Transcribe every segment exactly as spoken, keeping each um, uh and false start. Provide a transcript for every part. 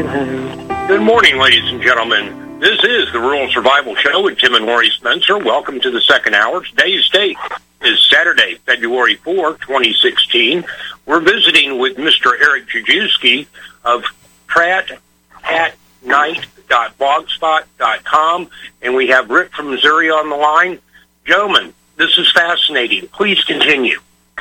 Good morning, ladies and gentlemen. This is the Rural Survival Show with Tim and Lori Spencer. Welcome to the second hour. Today's date is Saturday, February fourth, twenty sixteen. We're visiting with Mister Eric Jajewski of Pratt at night dot blogspot dot com, and we have Rick from Missouri on the line. Gentlemen, this is fascinating. Please continue.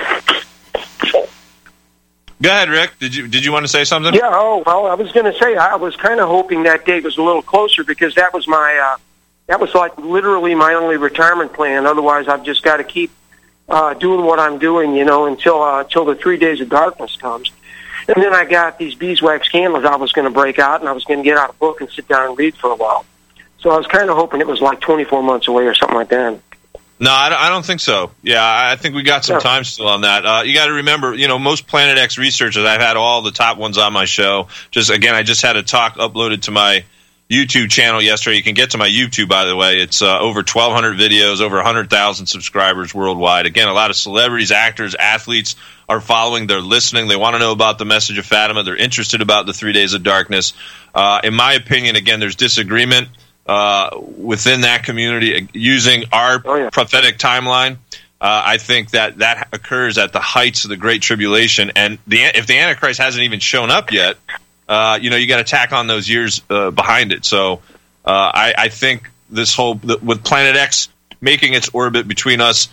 Go ahead, Rick. Did you did you want to say something? Yeah. Oh well, I was going to say I was kind of hoping that date was a little closer because that was my uh, that was like literally my only retirement plan. Otherwise, I've just got to keep uh, doing what I'm doing, you know, until uh, until the three days of darkness comes. And then I got these beeswax candles I was going to break out, and I was going to get out a book and sit down and read for a while. So I was kind of hoping it was like twenty-four months away or something like that. No, I don't think so. Yeah, I think we got some time still on that. Uh, you got to remember, you know, most Planet X researchers, I've had all the top ones on my show. Just again, I just had a talk uploaded to my YouTube channel yesterday. You can get to my YouTube, by the way. It's uh, over twelve hundred videos, over one hundred thousand subscribers worldwide. Again, a lot of celebrities, actors, athletes are following. They're listening. They want to know about the message of Fatima. They're interested about the three days of darkness. Uh, in my opinion, again, there's disagreement Uh, within that community using our oh, yeah. prophetic timeline. Uh, I think that that occurs at the heights of the Great Tribulation, and the if the Antichrist hasn't even shown up yet, uh, you know, you got to tack on those years uh, behind it. So uh, I, I think this whole with Planet X making its orbit between us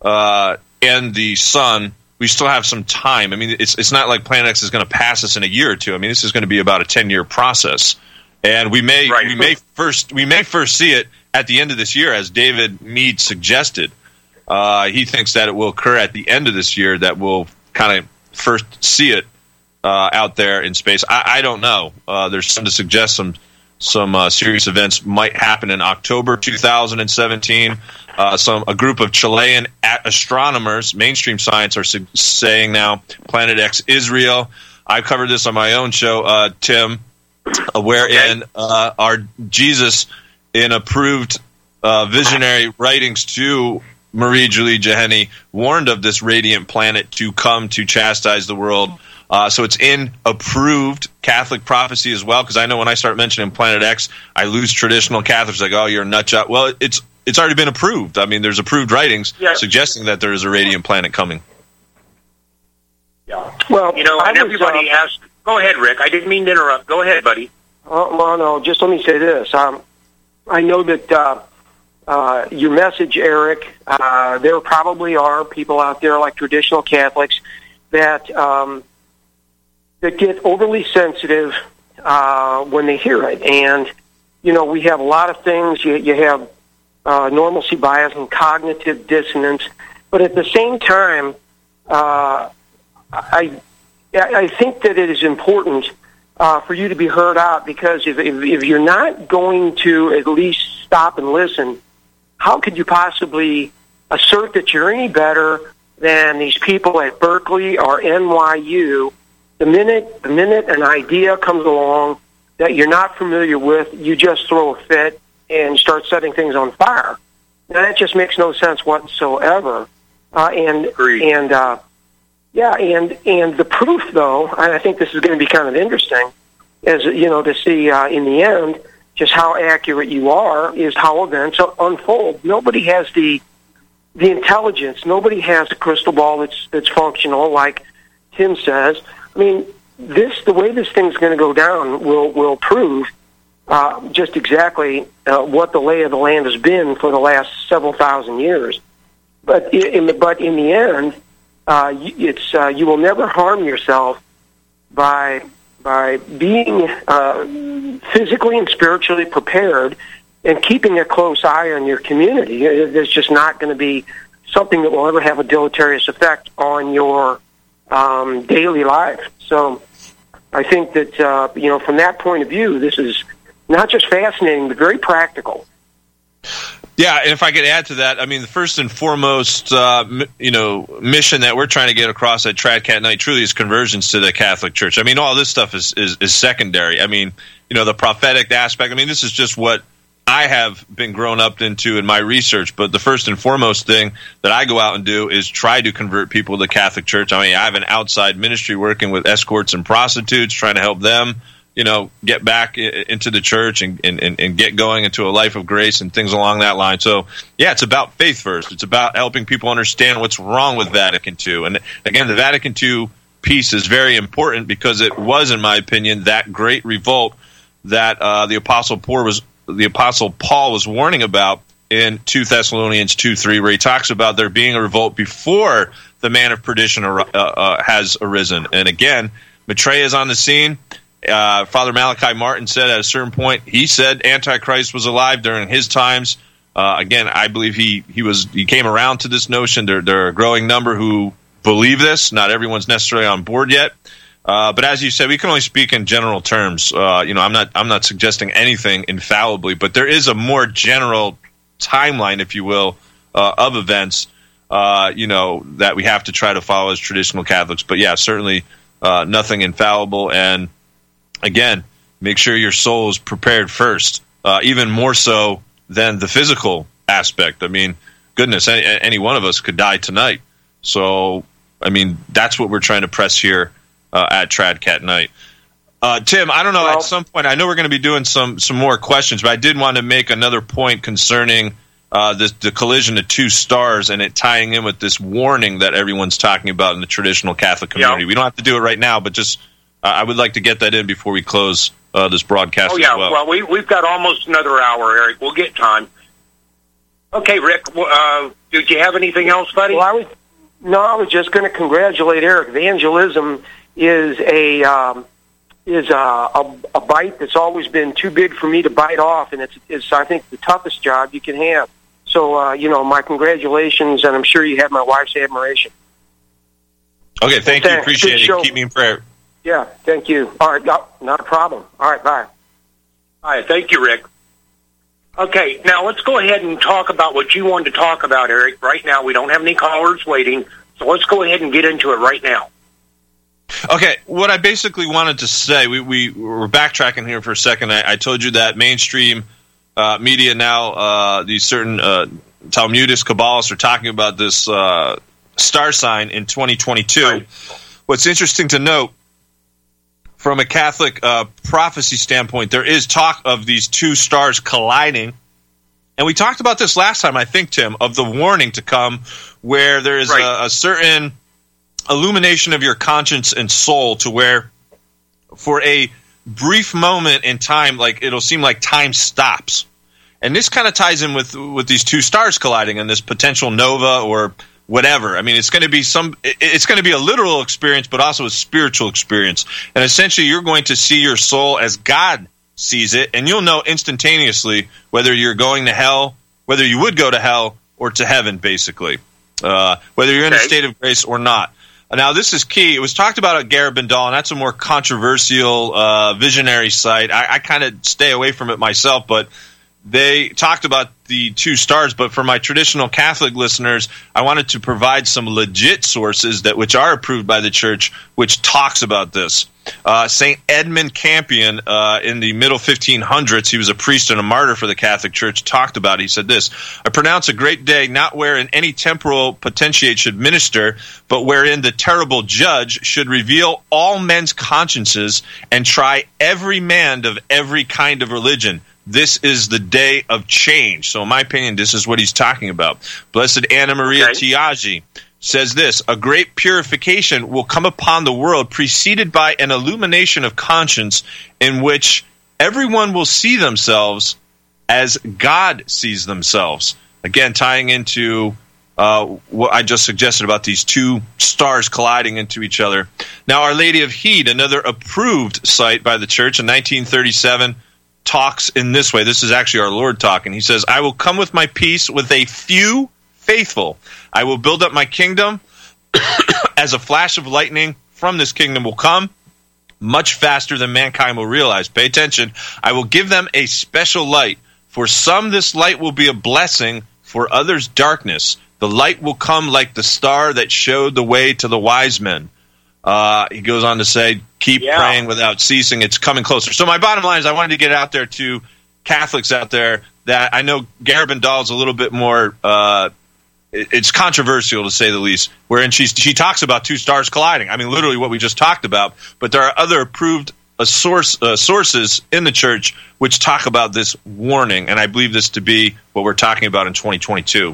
uh, and the sun, we still have some time. I mean, it's it's not like Planet X is going to pass us in a year or two. I mean, this is going to be about a ten-year process. And we may right. we may first we may first see it at the end of this year, as David Meade suggested. Uh, he thinks that it will occur at the end of this year. That we'll kind of first see it uh, out there in space. I, I don't know. Uh, there's some to suggest some some uh, serious events might happen in October two thousand seventeen. Uh, some a group of Chilean astronomers, mainstream science, are su- saying now Planet X is real. I covered this on my own show, uh, Tim. Uh, wherein uh, our Jesus, in approved uh, visionary writings to Marie Julie Jeheni, warned of this radiant planet to come to chastise the world. Uh, so it's in approved Catholic prophecy as well, because I know when I start mentioning Planet X, I lose traditional Catholics like, oh, you're a nut job. Well, it's it's already been approved. I mean, there's approved writings yeah. suggesting that there is a radiant planet coming. Yeah. Well, you know, and everybody uh, asked. Go ahead, Rick. I didn't mean to interrupt. Go ahead, buddy. Uh, well, no, just let me say this. Um, I know that uh, uh, your message, Eric, uh, there probably are people out there like traditional Catholics that um, that get overly sensitive uh, when they hear it. And, you know, we have a lot of things. You, you have uh, normalcy bias and cognitive dissonance. But at the same time, uh, I... I think that it is important uh, for you to be heard out, because if, if, if you're not going to at least stop and listen, how could you possibly assert that you're any better than these people at Berkeley or N Y U? The minute the minute an idea comes along that you're not familiar with, you just throw a fit and start setting things on fire. Now, that just makes no sense whatsoever. Uh, and Agreed. and uh, Yeah, and and the proof, though, I think this is going to be kind of interesting, as you know, to see uh, in the end just how accurate you are is how events unfold. Nobody has the the intelligence. Nobody has a crystal ball that's that's functional, like Tim says. I mean, this the way this thing's going to go down will will prove uh, just exactly uh, what the lay of the land has been for the last several thousand years. But in the, but in the end. Uh, it's uh, you will never harm yourself by by being uh, physically and spiritually prepared and keeping a close eye on your community. There's just not going to be something that will ever have a deleterious effect on your um, daily life. So I think that uh, you know, from that point of view, this is not just fascinating but very practical. Yeah, and if I could add to that, I mean, the first and foremost, uh, m- you know, mission that we're trying to get across at Tradcat Night truly is conversions to the Catholic Church. I mean, all this stuff is, is, is secondary. I mean, you know, the prophetic aspect, I mean, this is just what I have been grown up into in my research. But the first and foremost thing that I go out and do is try to convert people to the Catholic Church. I mean, I have an outside ministry working with escorts and prostitutes, trying to help them you know, get back into the church and, and, and get going into a life of grace and things along that line. So, yeah, it's about faith first. It's about helping people understand what's wrong with Vatican two. And, again, the Vatican two piece is very important because it was, in my opinion, that great revolt that uh, the Apostle Paul was the Apostle Paul was warning about in two Thessalonians two three, where he talks about there being a revolt before the man of perdition uh, uh, has arisen. And, again, Maitreya is on the scene. Uh, Father Malachi Martin said at a certain point, he said Antichrist was alive during his times. Uh, again, I believe he he was he came around to this notion. There, there are a growing number who believe this. Not everyone's necessarily on board yet. Uh, but as you said, we can only speak in general terms. Uh, you know, I'm not I'm not suggesting anything infallibly, but there is a more general timeline, if you will, uh, of events. Uh, you know, that we have to try to follow as traditional Catholics. But yeah, certainly uh, nothing infallible. And again, make sure your soul is prepared first, uh, even more so than the physical aspect. I mean, goodness, any, any one of us could die tonight. So, I mean, that's what we're trying to press here uh, at Tradcat Night. Uh, Tim, I don't know, well, at some point, I know we're going to be doing some, some more questions, but I did want to make another point concerning uh, this, the collision of two stars and it tying in with this warning that everyone's talking about in the traditional Catholic community. Yeah. We don't have to do it right now, but just uh, I would like to get that in before we close uh, this broadcast. Oh, yeah. As well, well we, we've got almost another hour, Eric. We'll get time. Okay, Rick, uh, did you have anything else, buddy? Well, I was, no, I was just going to congratulate Eric. Evangelism is a um, is a, a, a bite that's always been too big for me to bite off, and it's, it's I think, the toughest job you can have. So, uh, you know, my congratulations, and I'm sure you have my wife's admiration. Okay, thank you. Appreciate it. Keep me in prayer. Yeah, thank you. All right, no, not a problem. All right, bye. All right, thank you, Rick. Okay, now let's go ahead and talk about what you wanted to talk about, Eric. Right now, we don't have any callers waiting, so let's go ahead and get into it right now. Okay, what I basically wanted to say, we, we we're backtracking here for a second. I, I told you that mainstream uh, media now, uh, these certain uh, Talmudists, Kabbalists are talking about this uh, star sign in twenty twenty-two. Right. What's interesting to note, from a Catholic uh, prophecy standpoint, there is talk of these two stars colliding. And we talked about this last time, I think, Tim, of the warning to come, where there is right. a, a certain illumination of your conscience and soul to where for a brief moment in time, like it'll seem like time stops. And this kind of ties in with with these two stars colliding and this potential nova or whatever. I mean, it's going to be some it's going to be a literal experience, but also a spiritual experience. And essentially you're going to see your soul as God sees it, and you'll know instantaneously whether you're going to hell, whether you would go to hell or to heaven, basically, uh, whether you're in okay. a state of grace or not. Now, this is key. It was talked about at Garabandal, and that's a more controversial uh, visionary site. I, I kind of stay away from it myself, but they talked about the two stars. But for my traditional Catholic listeners, I wanted to provide some legit sources that which are approved by the Church, which talks about this. Uh, Saint Edmund Campion, uh, in the middle fifteen hundreds, he was a priest and a martyr for the Catholic Church, talked about it. He said this: I pronounce a great day not wherein any temporal potentiate should minister, but wherein the terrible judge should reveal all men's consciences and try every man of every kind of religion. This is the day of change. So in my opinion, this is what he's talking about. Blessed Anna Maria okay. Tiagi says this: a great purification will come upon the world, preceded by an illumination of conscience in which everyone will see themselves as God sees themselves. Again, tying into uh, what I just suggested about these two stars colliding into each other. Now, Our Lady of Heed, another approved site by the Church in nineteen thirty-seven, talks in this way. This is actually our Lord talking. He says, I will come with my peace with a few faithful. I will build up my kingdom as a flash of lightning from this kingdom will come much faster than mankind will realize. Pay attention. I will give them a special light. For some, this light will be a blessing. For others, darkness. The light will come like the star that showed the way to the wise men. Uh, he goes on to say, keep yeah. praying without ceasing. It's coming closer. So my bottom line is I wanted to get out there to Catholics out there that I know Garabandal is a little bit more uh, it's controversial to say the least, wherein she she talks about two stars colliding. I mean, literally what we just talked about. But there are other approved uh, source uh, sources in the church which talk about this warning, and I believe this to be what we're talking about in twenty twenty-two.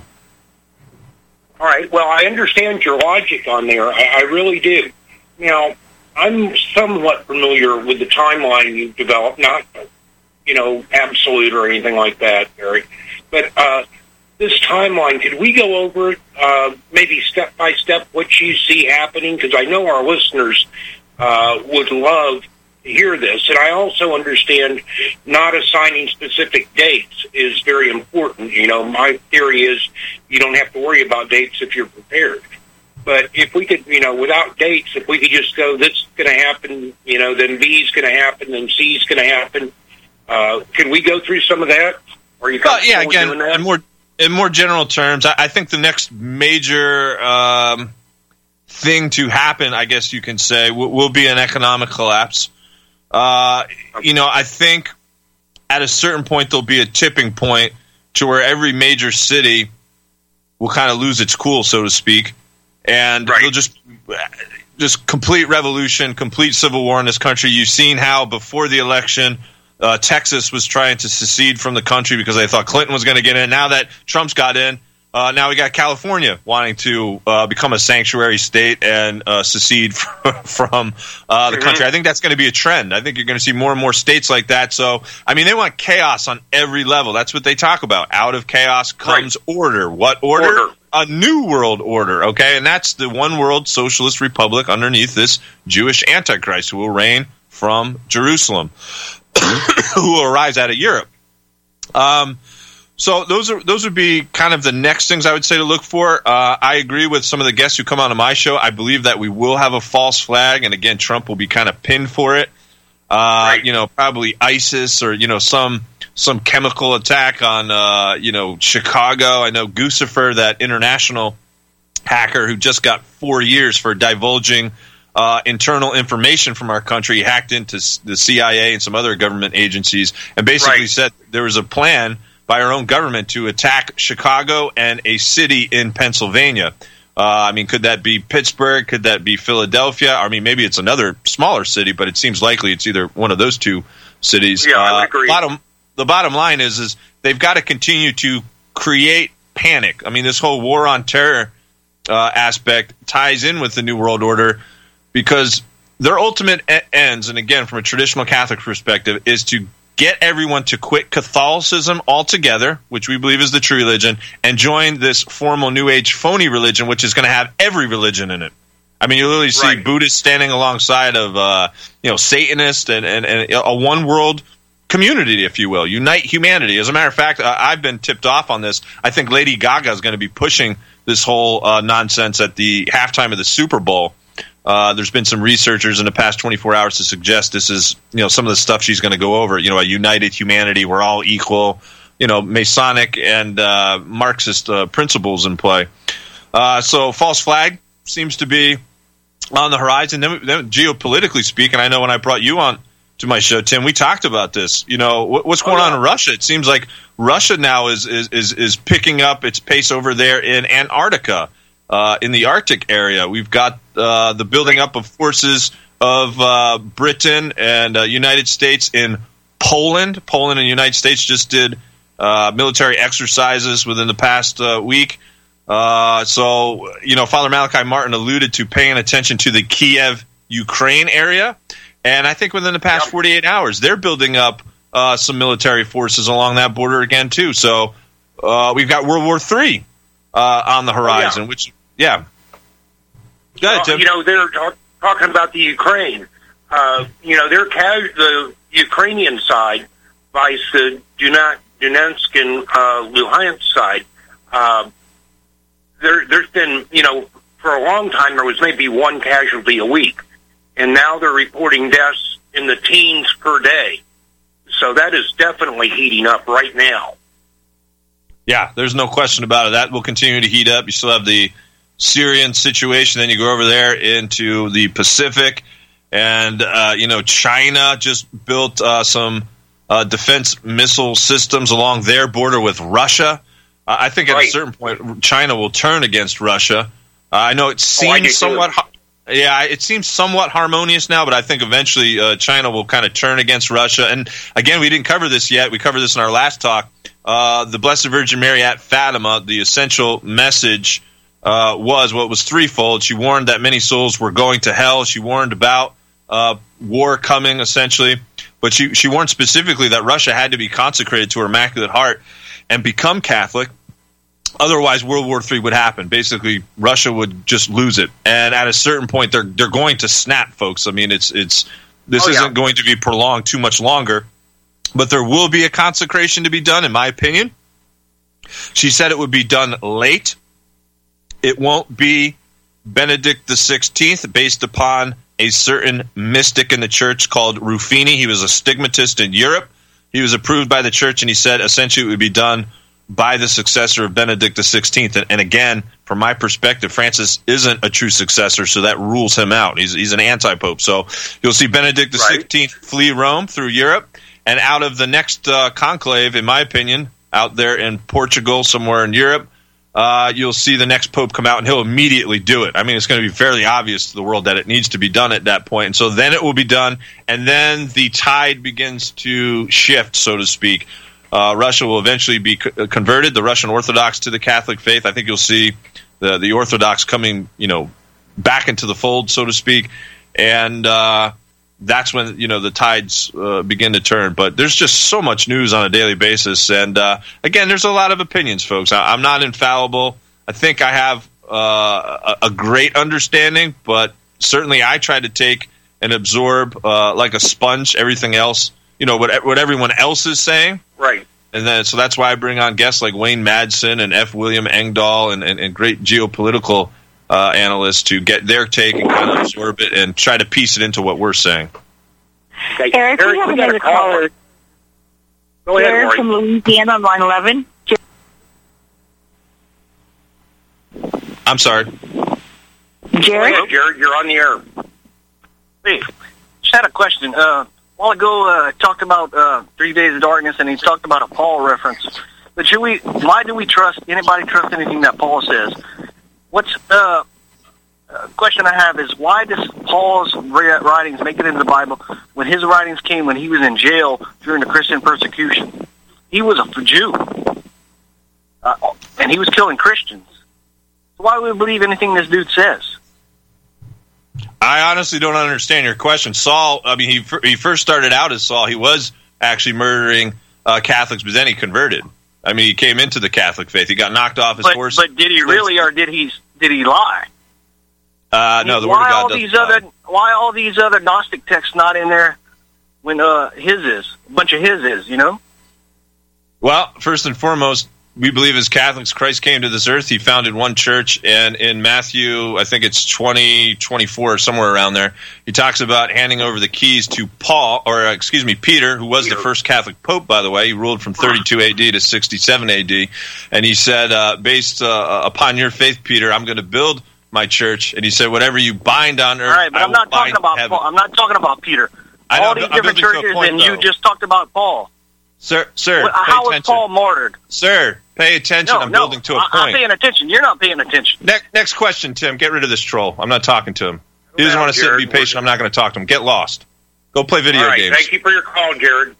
All right. Well, I understand your logic on there. I, I really do. Now, I'm somewhat familiar with the timeline you've developed, not, you know, absolute or anything like that, Eric. But uh, this timeline, could we go over it, uh, maybe step by step, what you see happening? Because I know our listeners uh, would love to hear this. And I also understand not assigning specific dates is very important. You know, my theory is you don't have to worry about dates if you're prepared. But if we could, you know, without dates, if we could just go, this is going to happen, you know, then B is going to happen, then C is going to happen. Uh, can we go through some of that? Or are you uh, yeah, again, doing that? in more in more general terms, I, I think the next major um, thing to happen, I guess you can say, w- will be an economic collapse. Uh, you know, I think at a certain point there'll be a tipping point to where every major city will kind of lose its cool, so to speak, and right. they'll just just complete revolution, complete civil war in this country. You've seen how before the election, uh, Texas was trying to secede from the country because they thought Clinton was going to get in. Now that Trump's got in, uh, now we got California wanting to uh, become a sanctuary state and uh, secede from, from uh, the mm-hmm. country. I think that's going to be a trend. I think you're going to see more and more states like that. So, I mean, they want chaos on every level. That's what they talk about. Out of chaos comes right. order. What order? order? A new world order, okay? And that's the one world socialist republic underneath this Jewish Antichrist who will reign from Jerusalem, who will arise out of Europe. Um, so those are those would be kind of the next things I would say to look for. Uh, I agree with some of the guests who come on to my show. I believe that we will have a false flag, and again, Trump will be kind of pinned for it. Uh, right. You know, probably ISIS or, you know, some some chemical attack on, uh, you know, Chicago. I know Guccifer, that international hacker who just got four years for divulging uh, internal information from our country, hacked into the C I A and some other government agencies, and basically right. said there was a plan by our own government to attack Chicago and a city in Pennsylvania. Uh, I mean, could that be Pittsburgh? Could that be Philadelphia? I mean, maybe it's another smaller city, but it seems likely it's either one of those two cities. Yeah, uh, I would agree. Bottom, the bottom line is, is they've got to continue to create panic. I mean, this whole war on terror uh, aspect ties in with the New World Order because their ultimate e- ends, and again, from a traditional Catholic perspective, is to get everyone to quit Catholicism altogether, which we believe is the true religion, and join this formal New Age phony religion, which is going to have every religion in it. I mean, you literally see right. Buddhists standing alongside of, uh, you know, Satanists and, and, and a one-world community, if you will. Unite humanity. As a matter of fact, uh, I've been tipped off on this. I think Lady Gaga is going to be pushing this whole uh, nonsense at the halftime of the Super Bowl. Uh, there's been some researchers in the past twenty-four hours to suggest this is, you know, some of the stuff she's going to go over. You know, a united humanity, we're all equal. You know, Masonic and uh, Marxist uh, principles in play. Uh, so, false flag seems to be on the horizon. Then, then, geopolitically speaking, I know when I brought you on to my show, Tim, we talked about this. You know, what, what's going oh, yeah. on in Russia? It seems like Russia now is is is, is picking up its pace over there in Antarctica. Uh, in the Arctic area, we've got uh, the building up of forces of uh, Britain and uh, United States in Poland. Poland and the United States just did uh, military exercises within the past uh, week. Uh, so, you know, Father Malachi Martin alluded to paying attention to the Kiev, Ukraine area. And I think within the past forty-eight hours, they're building up uh, some military forces along that border again, too. So uh, we've got World War Three uh, on the horizon, oh, yeah. which... Yeah. Go ahead, Tim. Uh, you know, they're talk- talking about the Ukraine. Uh, you know, they're cas- the Ukrainian side, vice the Donetsk and uh, Luhansk side. Uh, there, there's been, you know, for a long time there was maybe one casualty a week, and now they're reporting deaths in the teens per day. So that is definitely heating up right now. Yeah, there's no question about it. That will continue to heat up. You still have the Syrian situation, then you go over there into the Pacific, and uh, you know, China just built uh, some uh, defense missile systems along their border with Russia. Uh, I think at right. a certain point, China will turn against Russia. Uh, I know it seems oh, somewhat. Ho- Yeah, it seems somewhat harmonious now, but I think eventually uh, China will kind of turn against Russia. And again, we didn't cover this yet. We covered this in our last talk. Uh, the Blessed Virgin Mary at Fatima, the essential message uh, was, well, it was threefold. She warned that many souls were going to hell. She warned about uh, war coming, essentially. But she, she warned specifically that Russia had to be consecrated to her Immaculate Heart and become Catholic. Otherwise, World War Three would happen. Basically, Russia would just lose it, and at a certain point, they're they're going to snap, folks. I mean, it's it's this oh, yeah. isn't going to be prolonged too much longer, but there will be a consecration to be done, in my opinion. She said it would be done late. It won't be Benedict the sixteenth, based upon a certain mystic in the church called Ruffini. He was a stigmatist in Europe. He was approved by the church, and he said essentially it would be done by the successor of Benedict the sixteenth. And, and again, from my perspective, Francis isn't a true successor, so that rules him out. He's he's an anti-pope. So you'll see Benedict the sixteenth right. flee Rome through Europe, and out of the next uh, conclave, in my opinion, out there in Portugal, somewhere in Europe, uh, you'll see the next pope come out, and he'll immediately do it. I mean, it's going to be fairly obvious to the world that it needs to be done at that point. And so then it will be done, and then the tide begins to shift, so to speak. Uh, Russia will eventually be co- converted, the Russian Orthodox to the Catholic faith. I think you'll see the the Orthodox coming, you know, back into the fold, so to speak, and uh, that's when, you know, the tides uh, begin to turn. But there's just so much news on a daily basis, and uh, again, there's a lot of opinions, folks. I- I'm not infallible. I think I have uh, a-, a great understanding, but certainly I try to take and absorb uh, like a sponge everything else. You know, what what everyone else is saying. Right. And then, so that's why I bring on guests like Wayne Madsen and F. William Engdahl and, and, and great geopolitical uh, analysts to get their take and kind of absorb it and try to piece it into what we're saying. Okay. Eric, Eric, we have another caller. Go ahead, Jared Lori. from Louisiana on line eleven. I'm sorry. Jared? Go ahead, Jared, you're on the air. Hey, just had a question. Uh, a while ago, uh, talked about uh, Three Days of Darkness, and he talked about a Paul reference. But should we? Why do we trust anybody? Trust anything that Paul says? What's uh, uh, question I have is why does Paul's writings make it into the Bible when his writings came when he was in jail during the Christian persecution? He was a Jew, uh, and he was killing Christians. So why would we believe anything this dude says? I honestly don't understand your question. Saul, I mean, he he first started out as Saul. He was actually murdering uh, Catholics, but then he converted. I mean, he came into the Catholic faith. He got knocked off his but, horse. But did he really, or did he did he lie? Uh, no, the why Word of God all doesn't these lie. other Why all these other Gnostic texts not in there when uh, his is? A bunch of his is, you know? Well, first and foremost, we believe as Catholics, Christ came to this earth. He founded one church, and in Matthew, I think it's twenty, twenty-four, somewhere around there, he talks about handing over the keys to Paul, or uh, excuse me, Peter, who was the first Catholic pope, by the way. He ruled from thirty-two A D to sixty-seven A D, and he said, uh, based uh, upon your faith, Peter, I'm going to build my church. And he said, whatever you bind on earth, All right, but I I'm not will talking bind about heaven. Paul. I'm not talking about Peter. I know, all I'm- these I'm different building to a churches, point, and though. you just talked about Paul. Sir, sir, Well, pay how was attention. Paul martyred? Sir, pay attention. No, I'm no, building to a I- I'm point. paying attention. You're not paying attention. Next, next question, Tim. Get rid of this troll. I'm not talking to him. He doesn't Well, want to sit and be Jared, patient. I'm not going to talk to him. Get lost. Go play video All right, games. thank you for your call, Jared.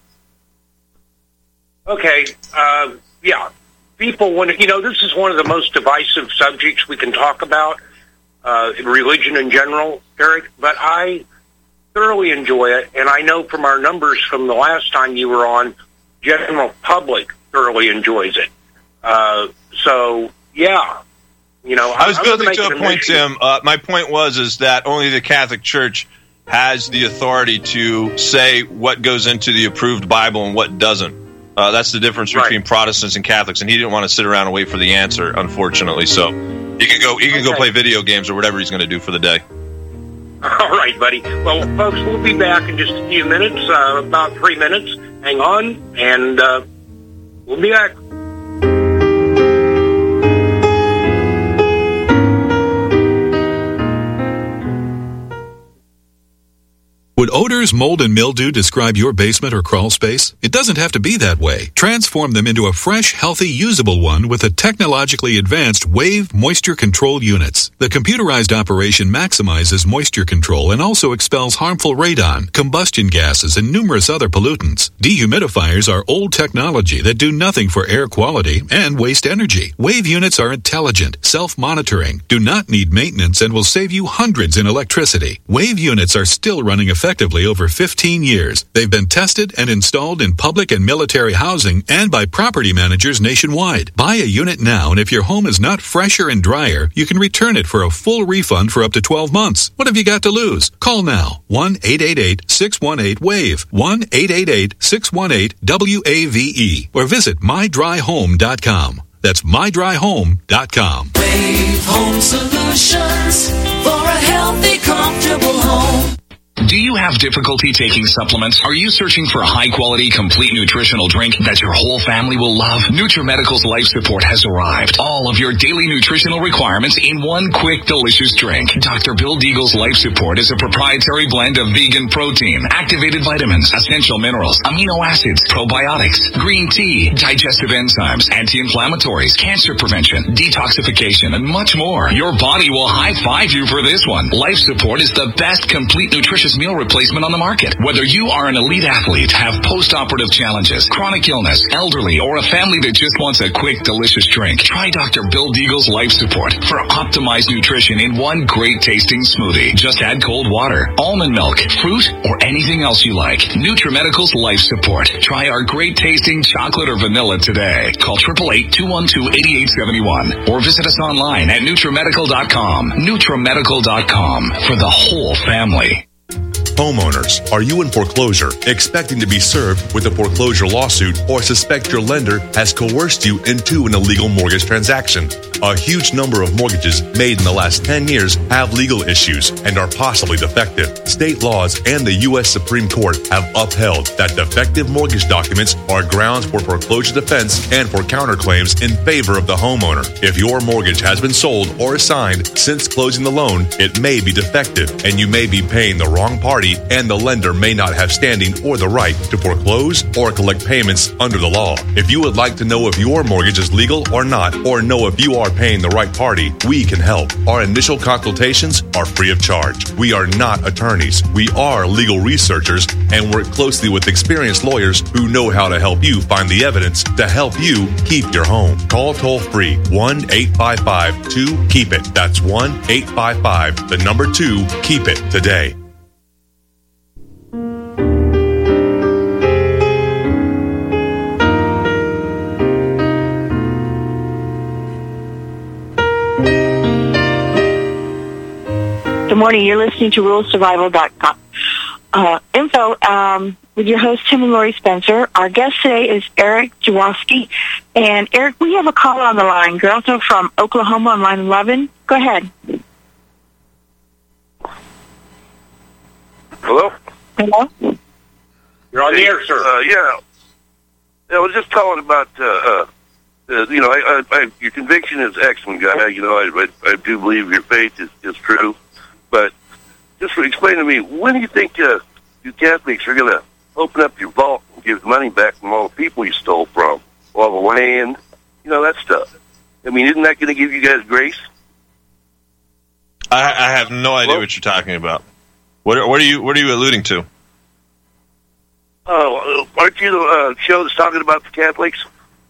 Okay, uh, yeah. People, when you know, this is one of the most divisive subjects we can talk about, uh, religion in general, Eric, but I thoroughly enjoy it, and I know from our numbers from the last time you were on, general public thoroughly enjoys it. Uh, so, yeah. You know, I was I'm building gonna to make a it point, mission. Tim. Uh, my point was is that only the Catholic Church has the authority to say what goes into the approved Bible and what doesn't. Uh, that's the difference Right. between Protestants and Catholics, and he didn't want to sit around and wait for the answer, unfortunately. So he can go. He can go Okay. play video games or whatever he's going to do for the day. All right, buddy. Well, folks, we'll be back in just a few minutes, uh, about three minutes. Hang on, and uh, we'll be back. Would odors, mold, and mildew describe your basement or crawl space? It doesn't have to be that way. Transform them into a fresh, healthy, usable one with the technologically advanced Wave Moisture Control Units. The computerized operation maximizes moisture control and also expels harmful radon, combustion gases, and numerous other pollutants. Dehumidifiers are old technology that do nothing for air quality and waste energy. Wave units are intelligent, self-monitoring, do not need maintenance, and will save you hundreds in electricity. Wave units are still running effectively over fifteen years. They've been tested and installed in public and military housing and by property managers nationwide. Buy a unit now, and if your home is not fresher and drier, you can return it for a full refund for up to twelve months. What have you got to lose? Call now. one eight eight eight, six one eight, WAVE. one eight eight eight, six one eight, W A V E. Or visit my dry home dot com. That's my dry home dot com. Wave Home Solutions for a healthy, comfortable home. Do you have difficulty taking supplements? Are you searching for a high-quality, complete nutritional drink that your whole family will love? NutriMedical's Life Support has arrived. All of your daily nutritional requirements in one quick, delicious drink. Doctor Bill Deagle's Life Support is a proprietary blend of vegan protein, activated vitamins, essential minerals, amino acids, probiotics, green tea, digestive enzymes, anti-inflammatories, cancer prevention, detoxification, and much more. Your body will high-five you for this one. Life Support is the best complete nutritious meal replacement on the market. Whether you are an elite athlete, have post-operative challenges, chronic illness, elderly, or a family that just wants a quick, delicious drink, try Doctor Bill Deagle's Life Support for optimized nutrition in one great-tasting smoothie. Just add cold water, almond milk, fruit, or anything else you like. NutriMedical's Life Support. Try our great-tasting chocolate or vanilla today. Call eight eight eight, two one two, eight eight seven one or visit us online at NutriMedical dot com. NutriMedical dot com for the whole family. Homeowners, are you in foreclosure, expecting to be served with a foreclosure lawsuit, or suspect your lender has coerced you into an illegal mortgage transaction? A huge number of mortgages made in the last ten years have legal issues and are possibly defective. State laws and the U S Supreme Court have upheld that defective mortgage documents are grounds for foreclosure defense and for counterclaims in favor of the homeowner. If your mortgage has been sold or assigned since closing the loan, it may be defective and you may be paying the wrong party, and the lender may not have standing or the right to foreclose or collect payments under the law. If you would like to know if your mortgage is legal or not, or know if you are paying the right party, we can help. Our initial consultations are free of charge. We are not attorneys. We are legal researchers and work closely with experienced lawyers who know how to help you find the evidence to help you keep your home. Call toll free one eight five five, two, keep it. That's one eight five five, the number two, keep it today. Good morning. You're listening to rural survival dot com. Uh, info um, with your host, Tim and Lori Spencer. Our guest today is Eric Jaworski. And, Eric, we have a caller on the line. You're also from Oklahoma on line eleven. Go ahead. Hello? Hello? You're on the air, sir. Uh, yeah. I was just calling about, uh, uh, uh, you know, I, I, I, your conviction is excellent, guy. You know, I, I, I do believe your faith is, is true. But just explain to me, when do you think uh, you Catholics are going to open up your vault and give money back from all the people you stole from, all the land, you know, that stuff? I mean, isn't that going to give you guys grace? I, I have no idea Hello? what you're talking about. What, what are you What are you alluding to? Oh, uh, aren't you the uh, show that's talking about the Catholics?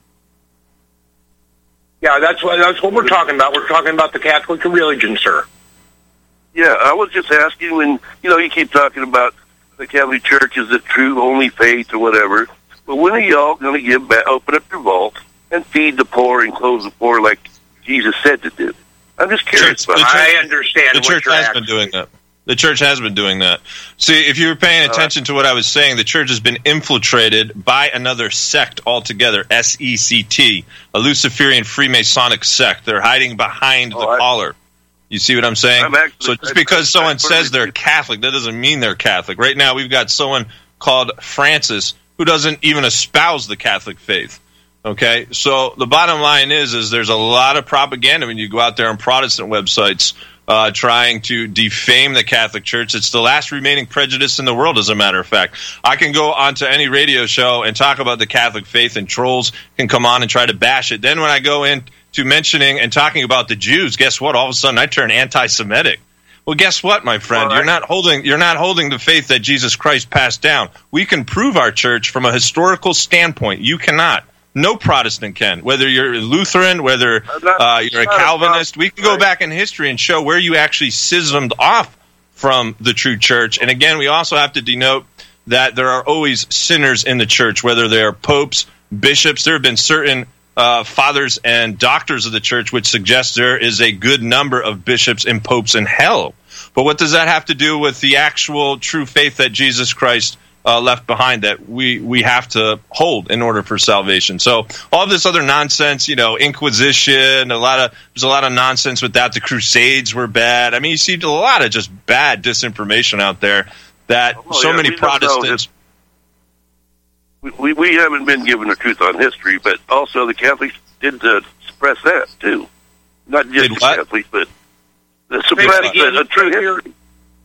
Yeah, that's what that's what we're talking about. We're talking about the Catholic religion, sir. Yeah, I was just asking when, you know, you keep talking about the Catholic Church is the true only faith or whatever, but when are y'all going to give back, open up your vault and feed the poor and clothe the poor like Jesus said to do? I'm just curious. Church, about church, I understand The what church you're has asking. been doing that. The church has been doing that. See, if you were paying attention to what I was saying, the church has been infiltrated by another sect altogether, S E C T, a Luciferian Freemasonic sect. They're hiding behind the oh, I, caller. You see what I'm saying? I'm actually, so just I, because I, someone I, says they're Catholic, that doesn't mean they're Catholic. Right now we've got someone called Francis who doesn't even espouse the Catholic faith. Okay? So the bottom line is, is there's a lot of propaganda when you go out there on Protestant websites uh, trying to defame the Catholic Church. It's the last remaining prejudice in the world, as a matter of fact. I can go onto any radio show and talk about the Catholic faith, and trolls can come on and try to bash it. Then when I go into mentioning and talking about the Jews, guess what? All of a sudden I turn anti-Semitic. Well, guess what, my friend? Right. You're not holding you're not holding the faith that Jesus Christ passed down. We can prove our church from a historical standpoint. You cannot. No Protestant can. Whether you're Lutheran, whether uh, you're a Calvinist, we can go back in history and show where you actually schismed off from the true church. And again, we also have to denote that there are always sinners in the church, whether they're popes, bishops. There have been certain Uh, fathers and doctors of the church, which suggests there is a good number of bishops and popes in hell. But what does that have to do with the actual true faith that Jesus Christ uh, left behind, that we, we have to hold in order for salvation? So all this other nonsense, you know, Inquisition, a lot of there's a lot of nonsense with that. The Crusades were bad. I mean, you see a lot of just bad disinformation out there that oh, so yeah, many Protestants. We, we haven't been given the truth on history, but also the Catholics did uh, suppress that, too. Not just the Catholics, but the suppress the, the true history.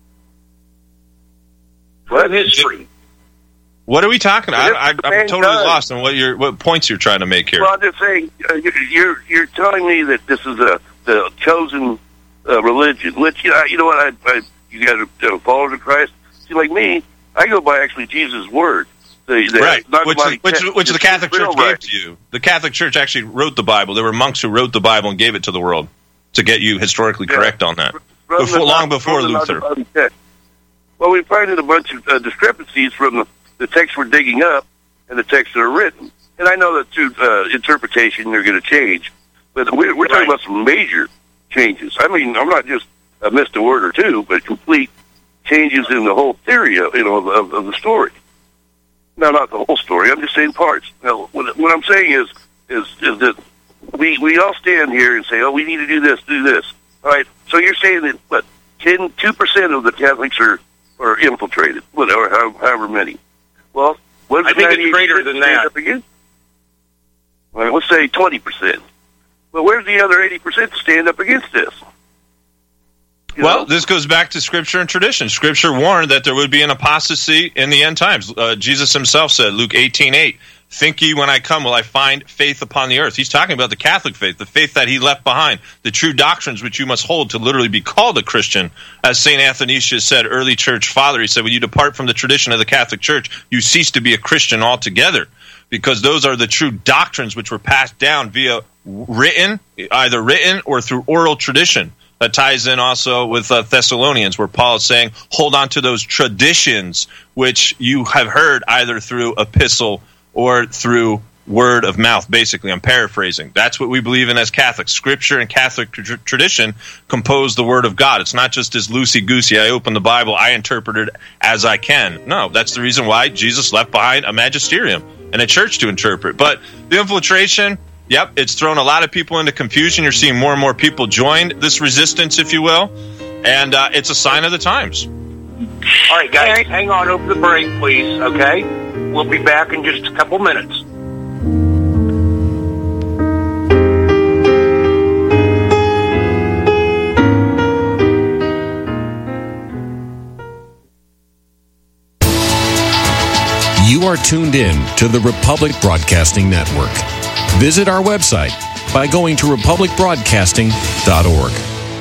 What history? What are we talking about? I, I, I'm totally done. lost on what you're, what points you're trying to make here. Well, I'm just saying, uh, you're you're telling me that this is a the chosen uh, religion, which, you know, you know what, I, I, you guys are uh, followers of Christ. See, like me, I go by actually Jesus' word. The, the, right, which, the, which, which the Catholic Church right. gave to you. The Catholic Church actually wrote the Bible. There were monks who wrote the Bible and gave it to the world to get you historically yeah. correct on that, before, long before Luther. Well, we find a bunch of uh, discrepancies from the, the texts we're digging up and the texts that are written. And I know that through uh, interpretation they're going to change, but we're, we're talking right. about some major changes. I mean, I'm not just uh, missed a word or two, but complete changes in the whole theory of, you know, of, of the story. No, not the whole story. I'm just saying parts. Now, what, what I'm saying is, is, is that we we all stand here and say, "Oh, we need to do this, do this." All right. So you're saying that what, ten, two percent of the Catholics are are infiltrated, whatever, however many. Well, what I think it's greater than that. All right, let's say twenty percent. Well, where's the other eighty percent to stand up against this? You well, know? This goes back to Scripture and tradition. Scripture warned that there would be an apostasy in the end times. Uh, Jesus himself said, Luke eighteen eight, "Think ye when I come will I find faith upon the earth?" He's talking about the Catholic faith, the faith that he left behind, the true doctrines which you must hold to literally be called a Christian. As Saint Athanasius said, early church father, he said, when you depart from the tradition of the Catholic Church, you cease to be a Christian altogether, because those are the true doctrines which were passed down via written, either written or through oral tradition. That ties in also with uh, Thessalonians, where Paul is saying, hold on to those traditions which you have heard either through epistle or through word of mouth. Basically, I'm paraphrasing. That's what we believe in as Catholics. Scripture and Catholic tr- tradition compose the Word of God. It's not just this loosey-goosey, I open the Bible, I interpret it as I can. No, that's the reason why Jesus left behind a magisterium and a church to interpret. But the infiltration, yep, it's thrown a lot of people into confusion. You're seeing more and more people join this resistance, if you will, and uh, it's a sign of the times. All right, guys, Eric, hang on over the break, please, okay? We'll be back in just a couple minutes. You are tuned in to the Republic Broadcasting Network. Visit our website by going to republic broadcasting dot org.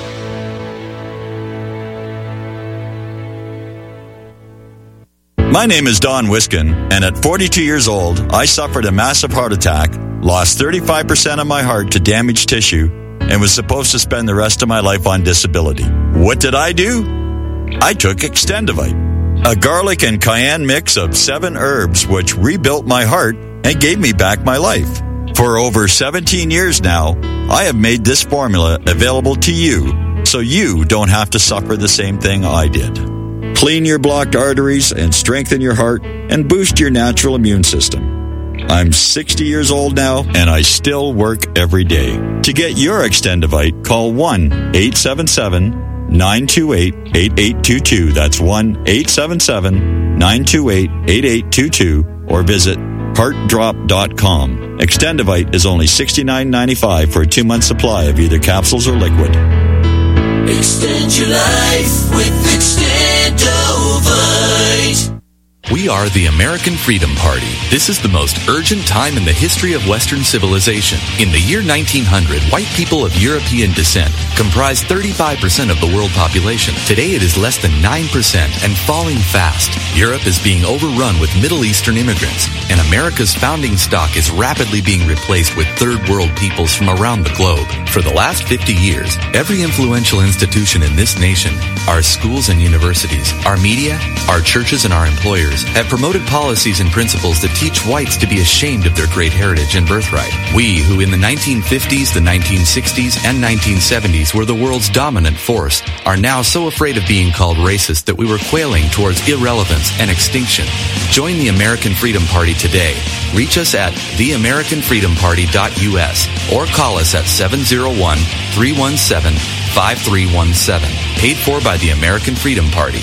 My name is Don Wiskin, and at forty-two years old, I suffered a massive heart attack, lost thirty-five percent of my heart to damaged tissue, and was supposed to spend the rest of my life on disability. What did I do? I took Extendivite, a garlic and cayenne mix of seven herbs which rebuilt my heart and gave me back my life. For over seventeen years now, I have made this formula available to you so you don't have to suffer the same thing I did. Clean your blocked arteries and strengthen your heart and boost your natural immune system. I'm sixty years old now and I still work every day. To get your Extendivite, call one eight seven seven, nine two eight, eight eight two two. That's one eight seven seven, nine two eight, eight eight two two or visit heart drop dot com. Extendivite is only sixty-nine ninety-five for a two-month supply of either capsules or liquid. Extend your life with Extendovite. We are the American Freedom Party. This is the most urgent time in the history of Western civilization. In the year nineteen hundred, white people of European descent comprised thirty-five percent of the world population. Today it is less than nine percent and falling fast. Europe is being overrun with Middle Eastern immigrants, and America's founding stock is rapidly being replaced with third world peoples from around the globe. For the last fifty years, every influential institution in this nation, our schools and universities, our media, our churches, and our employers have promoted policies and principles that teach whites to be ashamed of their great heritage and birthright. We, who in the nineteen fifties, the nineteen sixties, and nineteen seventies were the world's dominant force, are now so afraid of being called racist that we were quailing towards irrelevance and extinction. Join the American Freedom Party today. Reach us at the american freedom party dot u s or call us at seven oh one, three one seven, five three one seven. Paid for by the American Freedom Party.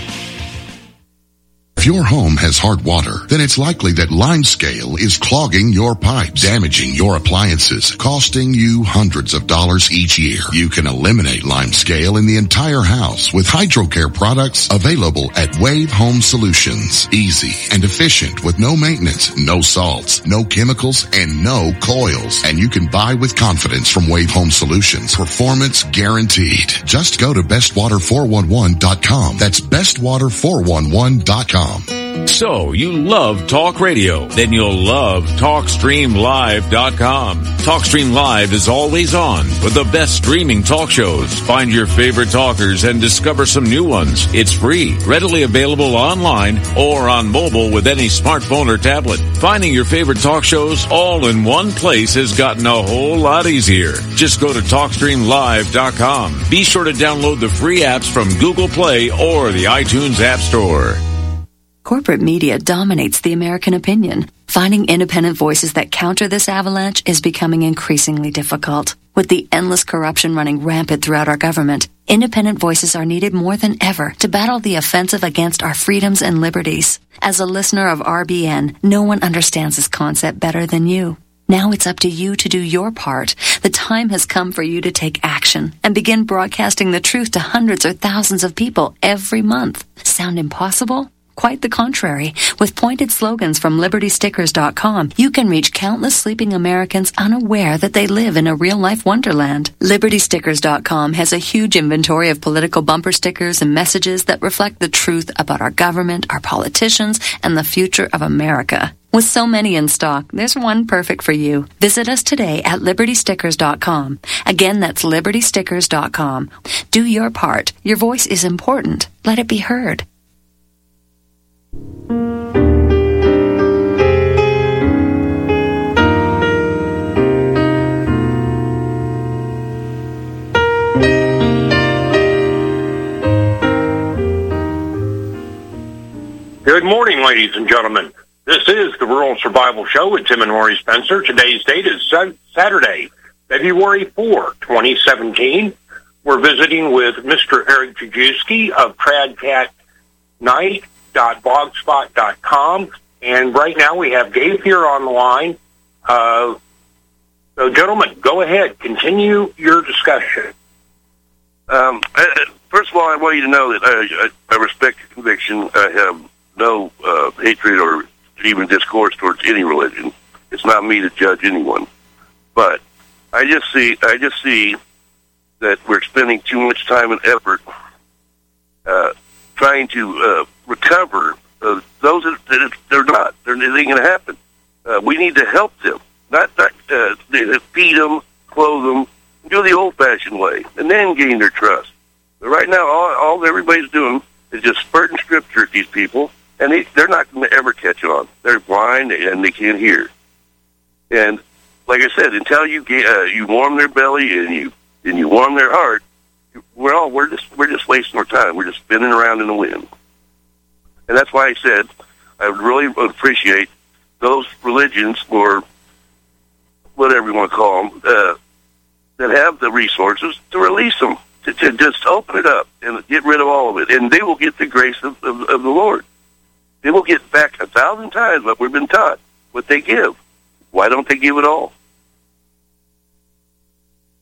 If your home has hard water, then it's likely that Limescale is clogging your pipes, damaging your appliances, costing you hundreds of dollars each year. You can eliminate Limescale in the entire house with HydroCare products available at Wave Home Solutions. Easy and efficient with no maintenance, no salts, no chemicals, and no coils. And you can buy with confidence from Wave Home Solutions. Performance guaranteed. Just go to best water four one one dot com. That's best water four one one dot com. So, you love talk radio? Then you'll love talk stream live dot com. TalkStream Live is always on with the best streaming talk shows. Find your favorite talkers and discover some new ones. It's free, readily available online or on mobile with any smartphone or tablet. Finding your favorite talk shows all in one place has gotten a whole lot easier. Just go to talk stream live dot com. Be sure to download the free apps from Google Play or the iTunes App Store. Corporate media dominates the American opinion. Finding independent voices that counter this avalanche is becoming increasingly difficult. With the endless corruption running rampant throughout our government, independent voices are needed more than ever to battle the offensive against our freedoms and liberties. As a listener of R B N, no one understands this concept better than you. Now it's up to you to do your part. The time has come for you to take action and begin broadcasting the truth to hundreds or thousands of people every month. Sound impossible? Quite the contrary. With pointed slogans from liberty stickers dot com, you can reach countless sleeping Americans unaware that they live in a real-life wonderland. liberty stickers dot com has a huge inventory of political bumper stickers and messages that reflect the truth about our government, our politicians, and the future of America. With so many in stock, there's one perfect for you. Visit us today at liberty stickers dot com. Again, that's liberty stickers dot com. Do your part. Your voice is important. Let it be heard. Good morning, ladies and gentlemen. This is the Rural Survival Show with Tim and Lori Spencer. Today's date is Saturday, February fourth, twenty seventeen. We're visiting with Mister Eric Jajewski of Tradcat Night dot blogspot dot com, and right now we have Dave here on the line. Uh, so, gentlemen, go ahead, continue your discussion. Um, I, first of all, I want you to know that I, I, I respect your conviction. I have no uh, hatred or even discourse towards any religion. It's not me to judge anyone, but I just see I just see that we're spending too much time and effort uh, trying to uh, recover uh, those that, that they're not. They're, it ain't going to happen. Uh, we need to help them, not, not uh, feed them, clothe them, do the old-fashioned way, and then gain their trust. But right now, all, all everybody's doing is just spurting scripture at these people, and they, they're not going to ever catch on. They're blind and they can't hear. And like I said, until you get, uh, you warm their belly and you and you warm their heart, we're all we're just we're just wasting our time. We're just spinning around in the wind. And that's why I said I would really appreciate those religions or whatever you want to call them uh, that have the resources to release them, to, to just open it up and get rid of all of it, and they will get the grace of, of, of the Lord. They will get back a thousand times what we've been taught, what they give. Why don't they give it all?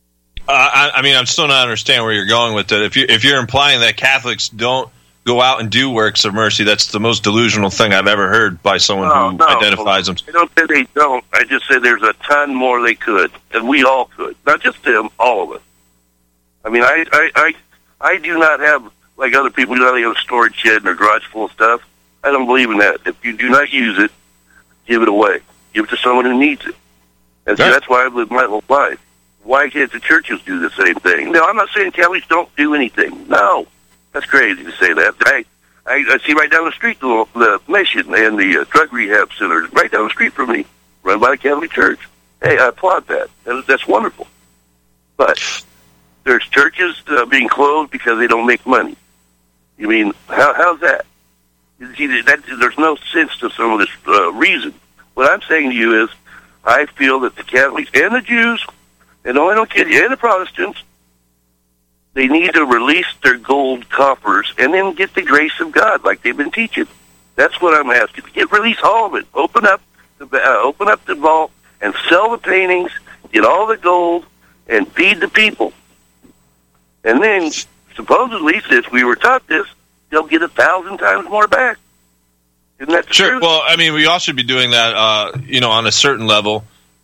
I, I mean, I'm still not understanding where you're going with it. If you if you're implying that Catholics don't go out and do works of mercy, that's the most delusional thing I've ever heard by someone no, who no, identifies them. I don't say they don't. I just say there's a ton more they could, and we all could. Not just them, all of us. I mean, I I I, I do not have, like other people, you know, they have a storage shed in their garage full of stuff. I don't believe in that. If you do not use it, give it away. Give it to someone who needs it. And so Yeah. that's why I've lived my whole life. Why can't the churches do the same thing? No, I'm not saying Catholics don't do anything. No. That's crazy to say that. I, I, I see right down the street the, the mission and the uh, drug rehab centers right down the street from me, run by the Catholic Church. Hey, I applaud that. that that's wonderful. But there's churches uh, being closed because they don't make money. You mean, how, how's that? See, that? There's no sense to some of this uh, reason. What I'm saying to you is, I feel that the Catholics and the Jews, and no, I don't kid you, and the Protestants, they need to release their gold coffers and then get the grace of God, like they've been teaching. That's what I'm asking. Get release all of it. Open up the uh, open up the vault and sell the paintings. Get all the gold and feed the people. And then, supposedly, since we were taught this, they'll get a thousand times more back. Isn't that the Sure. truth? Well, I mean, we all should be doing that, uh, you know, on a certain level.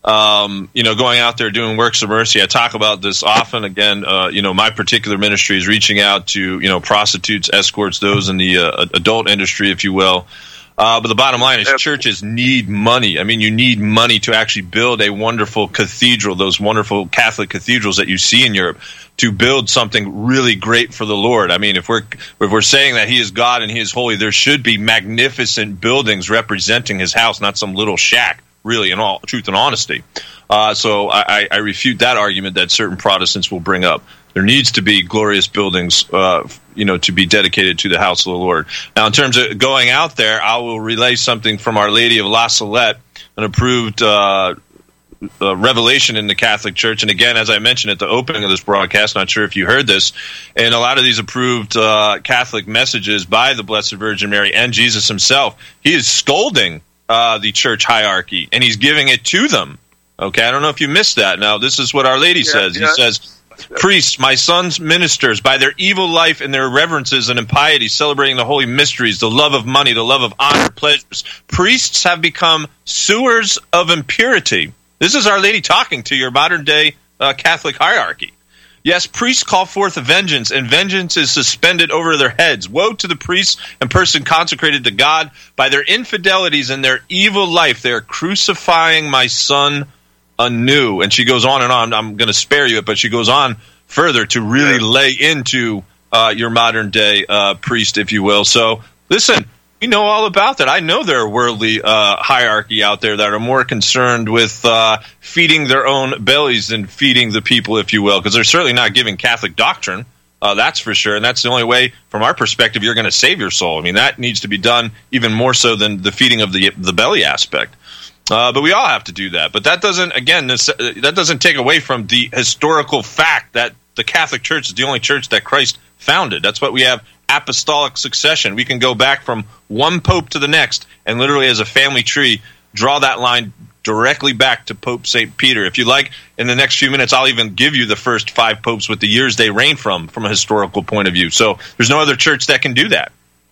Um, you know, going out there doing works of mercy. I talk about this often. Again, uh, you know, my particular ministry is reaching out to, you know, prostitutes, escorts, those in the uh, adult industry, if you will. Uh, but the bottom line is churches need money. I mean, you need money to actually build a wonderful cathedral, those wonderful Catholic cathedrals that you see in Europe, to build something really great for the Lord. I mean, if we're if we're saying that He is God and He is holy, there should be magnificent buildings representing His house, not some little shack, really, in all truth and honesty. Uh, so I, I refute that argument that certain Protestants will bring up. There needs to be glorious buildings, uh, you know, to be dedicated to the house of the Lord. Now, in terms of going out there, I will relay something from Our Lady of La Salette, an approved uh, uh, revelation in the Catholic Church. And again, as I mentioned at the opening of this broadcast, not sure if you heard this, and a lot of these approved uh, Catholic messages by the Blessed Virgin Mary and Jesus Himself, He is scolding uh, the church hierarchy, and He's giving it to them. Okay, I don't know if you missed that. Now, this is what Our Lady Yeah, says. yeah. He says, "Priests, my sons' ministers, by their evil life and their irreverences and impiety, celebrating the holy mysteries, the love of money, the love of honor, pleasures, priests have become sewers of impurity." This is Our Lady talking to your modern-day uh, Catholic hierarchy. "Yes, priests call forth vengeance, and vengeance is suspended over their heads. Woe to the priests and person consecrated to God. By their infidelities and their evil life, they are crucifying my son anew." And she goes on and on. I'm going to spare you it, but she goes on further to really lay into uh, your modern day uh, priest, if you will. So listen, we know all about that. I know there are worldly uh, hierarchy out there that are more concerned with uh, feeding their own bellies than feeding the people, if you will, because they're certainly not giving Catholic doctrine. Uh, that's for sure, and that's the only way, from our perspective, you're going to save your soul. I mean, that needs to be done even more so than the feeding of the the belly aspect. Uh, but we all have to do that. But that doesn't, again, this, uh, that doesn't take away from the historical fact that the Catholic Church is the only church that Christ founded. That's what we have, apostolic succession. We can go back from one pope to the next and literally as a family tree draw that line directly back to Pope Saint Peter. If you like, in the next few minutes, I'll even give you the first five popes with the years they reigned from, from a historical point of view. So there's no other church that can do that.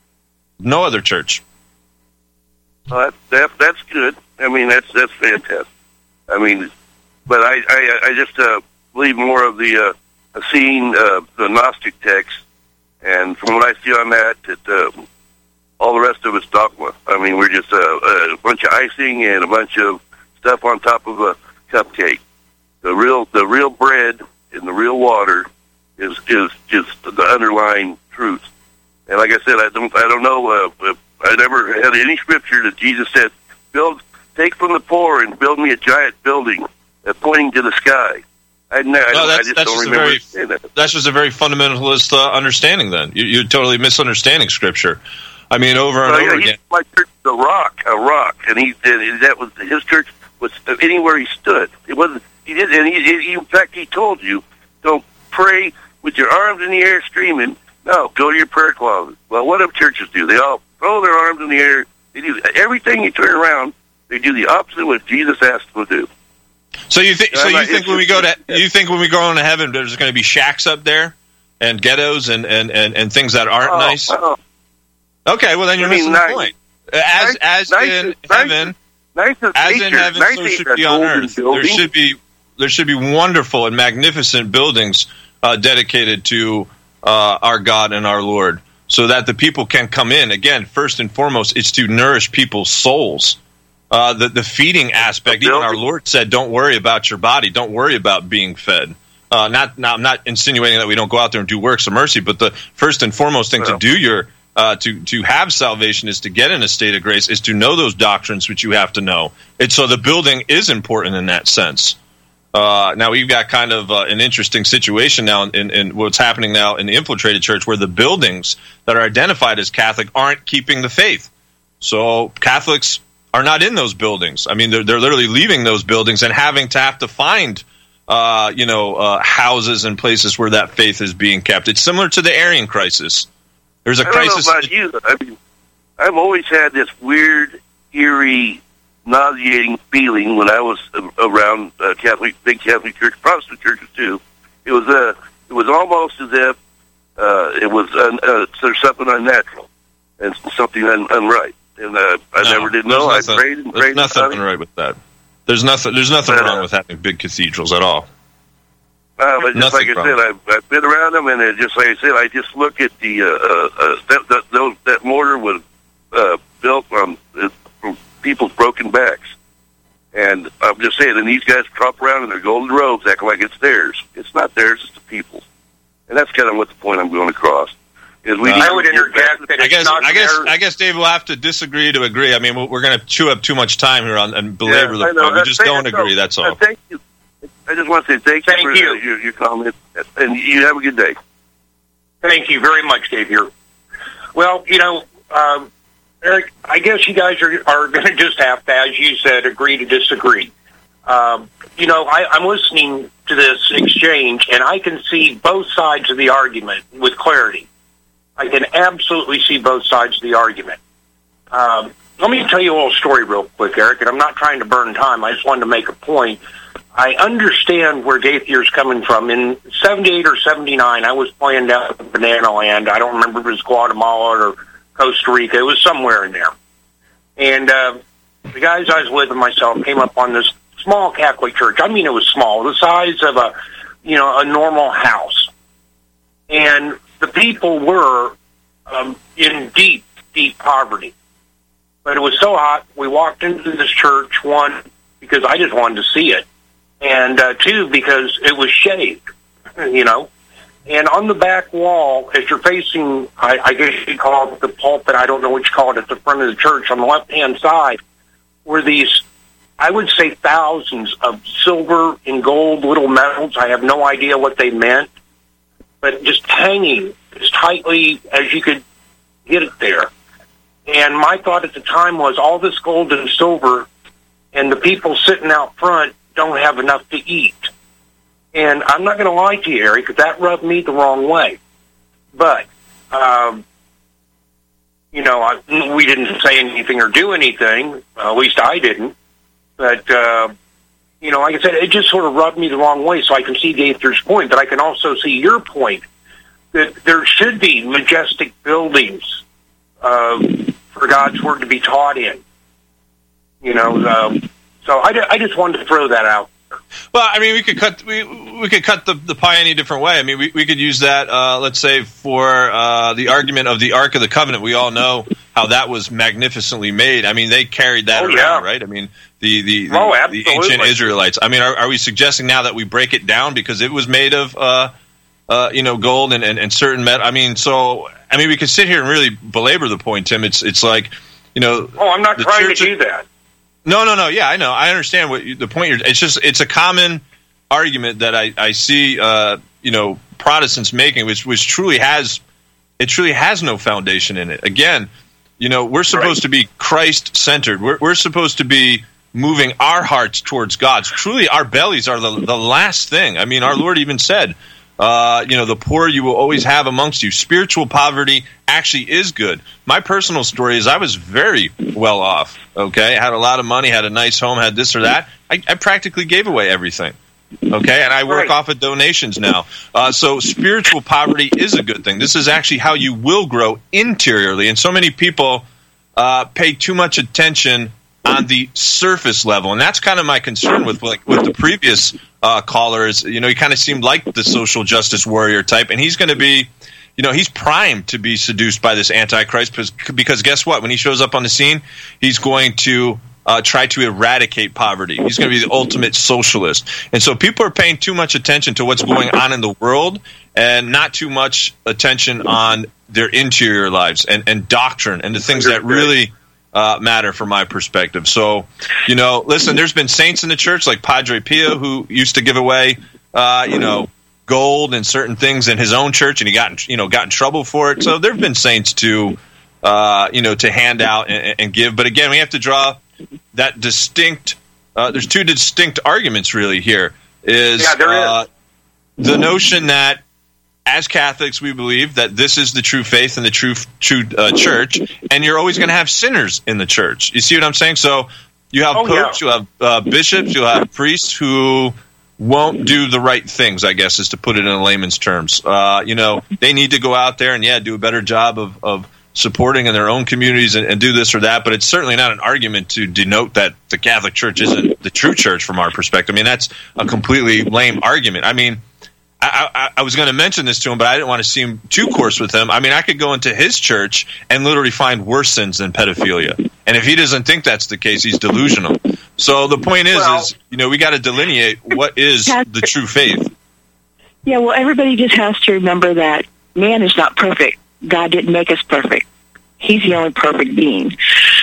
No other church. Well, that, that that's good. I mean, that's that's fantastic. I mean, but I I, I just uh, believe more of the uh, seeing uh, the Gnostic text, and from what I see on that, that uh, all the rest of it's dogma. I mean, we're just uh, a bunch of icing and a bunch of stuff on top of a cupcake. The real the real bread and the real water is is just the underlying truth. And like I said, I don't I don't know. Uh, I never had any scripture that Jesus said, "Build, take from the poor and build me a giant building uh, pointing to the sky." I, no, I, no, that's, I just that's don't just a remember very saying that. that's just a very fundamentalist uh, understanding. Then you, you're totally misunderstanding Scripture. I mean, over and Well, over yeah, again. My church was a rock, a rock, and he and that was his church was anywhere he stood. It wasn't. He did, and he, he in fact he told you, don't pray with your arms in the air screaming. No, go to your prayer closet. Well, what do churches do? They all throw their arms in the air. They do everything you turn around. They do the opposite of what Jesus asked them to do. So you think? So you think when we go to you think when we go on to heaven, there's going to be shacks up there, and ghettos, and, and, and, and things that aren't oh, nice? Oh. Okay, well then you're I mean, missing nice, the point. As as nice, in nice, heaven, nice as nature, in heaven, nice so should nature, be on earth. building. There should be there should be wonderful and magnificent buildings uh, dedicated to uh, our God and our Lord, so that the people can come in. Again, first and foremost, it's to nourish people's souls. Uh, the the feeding aspect. Even our Lord said, "Don't worry about your body. Don't worry about being fed." Uh, not, not, I'm not insinuating that we don't go out there and do works of mercy, but the first and foremost thing to do your uh, to to have salvation is to get in a state of grace, is to know those doctrines which you have to know. And so the building is important in that sense. Uh, now we've got kind of uh, an interesting situation now in, in what's happening now in the infiltrated church, where the buildings that are identified as Catholic aren't keeping the faith. So Catholics are not in those buildings. I mean, they're they're literally leaving those buildings and having to have to find, uh, you know, uh, houses and places where that faith is being kept. It's similar to the Arian crisis. There's a I don't crisis. know about you. I mean, I've always had this weird, eerie, nauseating feeling when I was around uh, Catholic, big Catholic church, Protestant churches too. It was uh, it was almost as if uh, it was uh, uh, there's something unnatural and something un- unright. And uh, I No, never did know. I nothing- prayed and There's prayed. nothing and right with that. There's nothing. There's nothing But, uh, wrong with having big cathedrals at all. Uh, but just Nothing like I wrong. said, I've, I've been around them, and it, just like I said, I just look at the uh, uh, uh, that, that, those, that mortar was uh, built on uh, from people's broken backs, and I'm just saying. And these guys trot around in their golden robes, acting like it's theirs. It's not theirs; it's the people's, and that's kind of what the point I'm going across. Is we Uh, need I to would get interject back- that I guess I guess I guess Dave will have to disagree to agree. I mean, we're going to chew up too much time here on and belabor Yeah, I the know. point. We Uh, just thank- don't so, agree. That's all. uh, thank you. I just want to say thank, Thank you for you. uh, your, your comment, and you have a good day. Thank you very much, Dave. Here. Well, you know, um, Eric, I guess you guys are are going to just have to, as you said, agree to disagree. Um, you know, I, I'm listening to this exchange, and I can see both sides of the argument with clarity. I can absolutely see both sides of the argument. Um, let me tell you a little story real quick, Eric, and I'm not trying to burn time. I just wanted to make a point. I understand where Gaithier's coming from. In seventy-eight or seventy-nine, I was playing down in Banana Land. I don't remember if it was Guatemala or Costa Rica. It was somewhere in there. And uh, the guys I was with and myself came up on this small Catholic church. I mean, it was small, the size of a, you know, a normal house. And the people were um, in deep, deep poverty. But it was so hot, we walked into this church, one, because I just wanted to see it, and uh, two, because it was shaved, you know. And on the back wall, as you're facing, I, I guess you call it the pulpit, I don't know what you call it, at the front of the church, on the left-hand side, were these, I would say, thousands of silver and gold little medals. I have no idea what they meant, but just hanging as tightly as you could get it there. And my thought at the time was, all this gold and silver, and the people sitting out front don't have enough to eat. And I'm not going to lie to you, Eric, because that rubbed me the wrong way. But, um, you know, I, we didn't say anything or do anything. Uh, at least I didn't. But, uh, you know, like I said, it just sort of rubbed me the wrong way. So I can see Gaither's point, but I can also see your point that there should be majestic buildings uh, for God's word to be taught in. You know, um, so I, I just wanted to throw that out. Well, I mean, we could cut we we could cut the, the pie any different way. I mean, we, we could use that, uh, let's say, for uh, the argument of the Ark of the Covenant. We all know how that was magnificently made. I mean, they carried that Oh, around, yeah. right? I mean, the the, the, Oh, the absolutely. ancient Israelites. I mean, are, are we suggesting now that we break it down because it was made of, uh, uh, you know, gold and, and, and certain metal? I mean, so I mean, we could sit here and really belabor the point, Tim. It's it's like, you know, Oh, I'm not the trying to church- do that. No, no, no. Yeah, I know. I understand what you, the point. You're, it's just it's a common argument that I, I see, uh, you know, Protestants making, which which truly has it truly has no foundation in it. Again, you know, we're supposed to be Christ centered. We're we're supposed to be moving our hearts towards God's. Truly, our bellies are the the last thing. I mean, our Lord even said, uh, you know, the poor you will always have amongst you. Spiritual poverty actually is good. My personal story is I was very well off. Okay, I had a lot of money, had a nice home, had this or that. I, I practically gave away everything. Okay, and I work Right. off of donations now. Uh, so spiritual poverty is a good thing. This is actually how you will grow interiorly. And so many people uh, pay too much attention on the surface level, and that's kind of my concern with like with the previous uh, callers. You know, he kind of seemed like the social justice warrior type, and he's going to be, you know, he's primed to be seduced by this Antichrist because, because guess what? When he shows up on the scene, he's going to Uh, try to eradicate poverty. He's going to be the ultimate socialist. And so people are paying too much attention to what's going on in the world and not too much attention on their interior lives and, and doctrine and the things that really uh, matter from my perspective. So, you know, listen, there's been saints in the church like Padre Pio who used to give away, uh, you know, gold and certain things in his own church, and he got, in, you know, got in trouble for it. So there have been saints to, uh, you know, to hand out and, and give. But again, we have to draw that distinct, uh, there's two distinct arguments really here. Is, yeah, there uh, is. The notion that as Catholics we believe that this is the true faith and the true true uh, church, and you're always going to have sinners in the church. You see what I'm saying? So you have Oh, popes, yeah. you have uh, bishops, you have priests who won't do the right things, I guess, is to put it in layman's terms. Uh, you know, they need to go out there and, yeah, do a better job of, of supporting in their own communities and, and do this or that, but it's certainly not an argument to denote that the Catholic Church isn't the true church from our perspective. I mean, that's a completely lame argument. I mean, I, I, I was going to mention this to him, but I didn't want to seem too coarse with him. I mean, I could go into his church and literally find worse sins than pedophilia. And if he doesn't think that's the case, he's delusional. So the point is, Well, is you know, we got to delineate what is the true faith. Yeah, well, everybody just has to remember that man is not perfect. God didn't make us perfect. He's the only perfect being.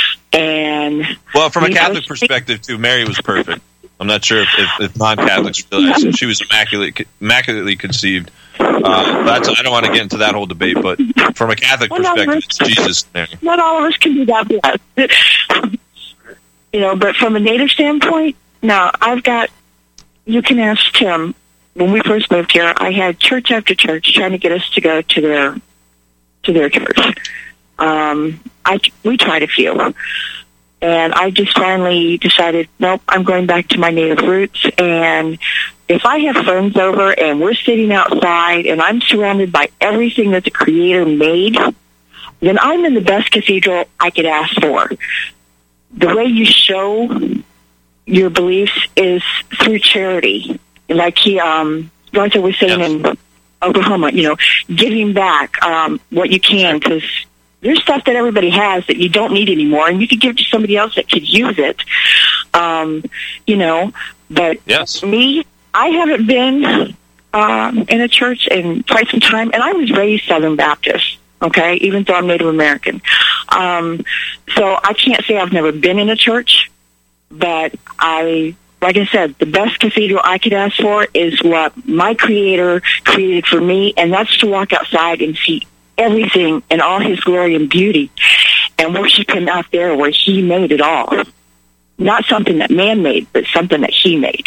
And Well, from a we Catholic must- perspective, too, Mary was perfect. I'm not sure if, if, if non-Catholics realize that she was immaculate, immaculately conceived. Uh, that's, I don't want to get into that whole debate, but from a Catholic Well, no, perspective, it's Jesus and Mary. Not all of us can do that. But, you know, but from a native standpoint, no, I've got, you can ask Tim. When we first moved here, I had church after church trying to get us to go to their, to their church. Um, I, we tried a few. And I just finally decided, nope, I'm going back to my native roots. And if I have friends over and we're sitting outside and I'm surrounded by everything that the Creator made, then I'm in the best cathedral I could ask for. The way you show your beliefs is through charity. Like he, um, Arthur was saying yes. in Oklahoma, you know, giving back um, what you can, because there's stuff that everybody has that you don't need anymore, and you could give to somebody else that could use it. Um, you know, but yes. me, I haven't been um, in a church in quite some time, and I was raised Southern Baptist, okay, even though I'm Native American. Um, so I can't say I've never been in a church, but I, like I said, the best cathedral I could ask for is what my Creator created for me, and that's to walk outside and see everything in all His glory and beauty and worship Him out there where He made it all. Not something that man made, but something that He made.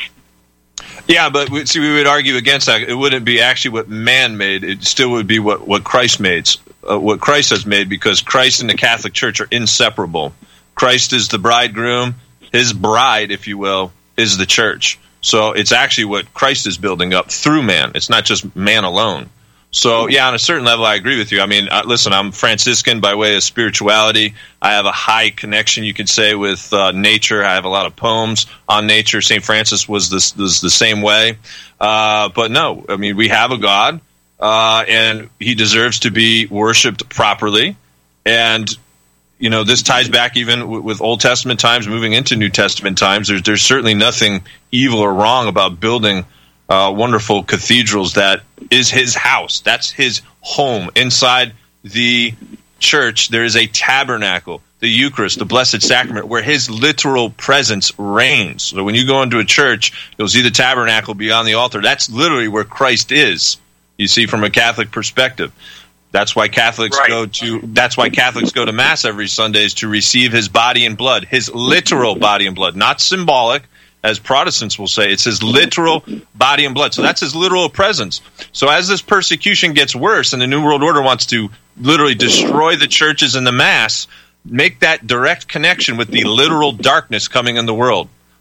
Yeah, but we, see, we would argue against that. It wouldn't be actually what man made. It still would be what, what Christ made, uh, what Christ has made, because Christ and the Catholic Church are inseparable. Christ is the bridegroom. His bride, if you will, is the church. So it's actually what Christ is building up through man. It's not just man alone. So, yeah, on a certain level, I agree with you. I mean, uh, listen, I'm Franciscan by way of spirituality. I have a high connection, you could say, with uh, nature. I have a lot of poems on nature. Saint Francis was, this, was the same way. Uh, but no, I mean, we have a God, uh, and He deserves to be worshipped properly. And, you know, this ties back even w- with Old Testament times, moving into New Testament times. There's, there's certainly nothing evil or wrong about building Uh, wonderful cathedrals. That is His house. That's His home. Inside the church, there is a tabernacle, the Eucharist, the Blessed Sacrament, where His literal presence reigns. So when you go into a church, you'll see the tabernacle beyond the altar. That's literally where Christ is, you see, from a Catholic perspective. That's why Catholics right. go to that's why Catholics go to Mass every Sunday, is to receive His body and blood, His literal body and blood, not symbolic, as Protestants will say. It's His literal body and blood. So that's His literal presence. So as this persecution gets worse and the New World Order wants to literally destroy the churches and the Mass, make that direct connection with the literal darkness coming in the world.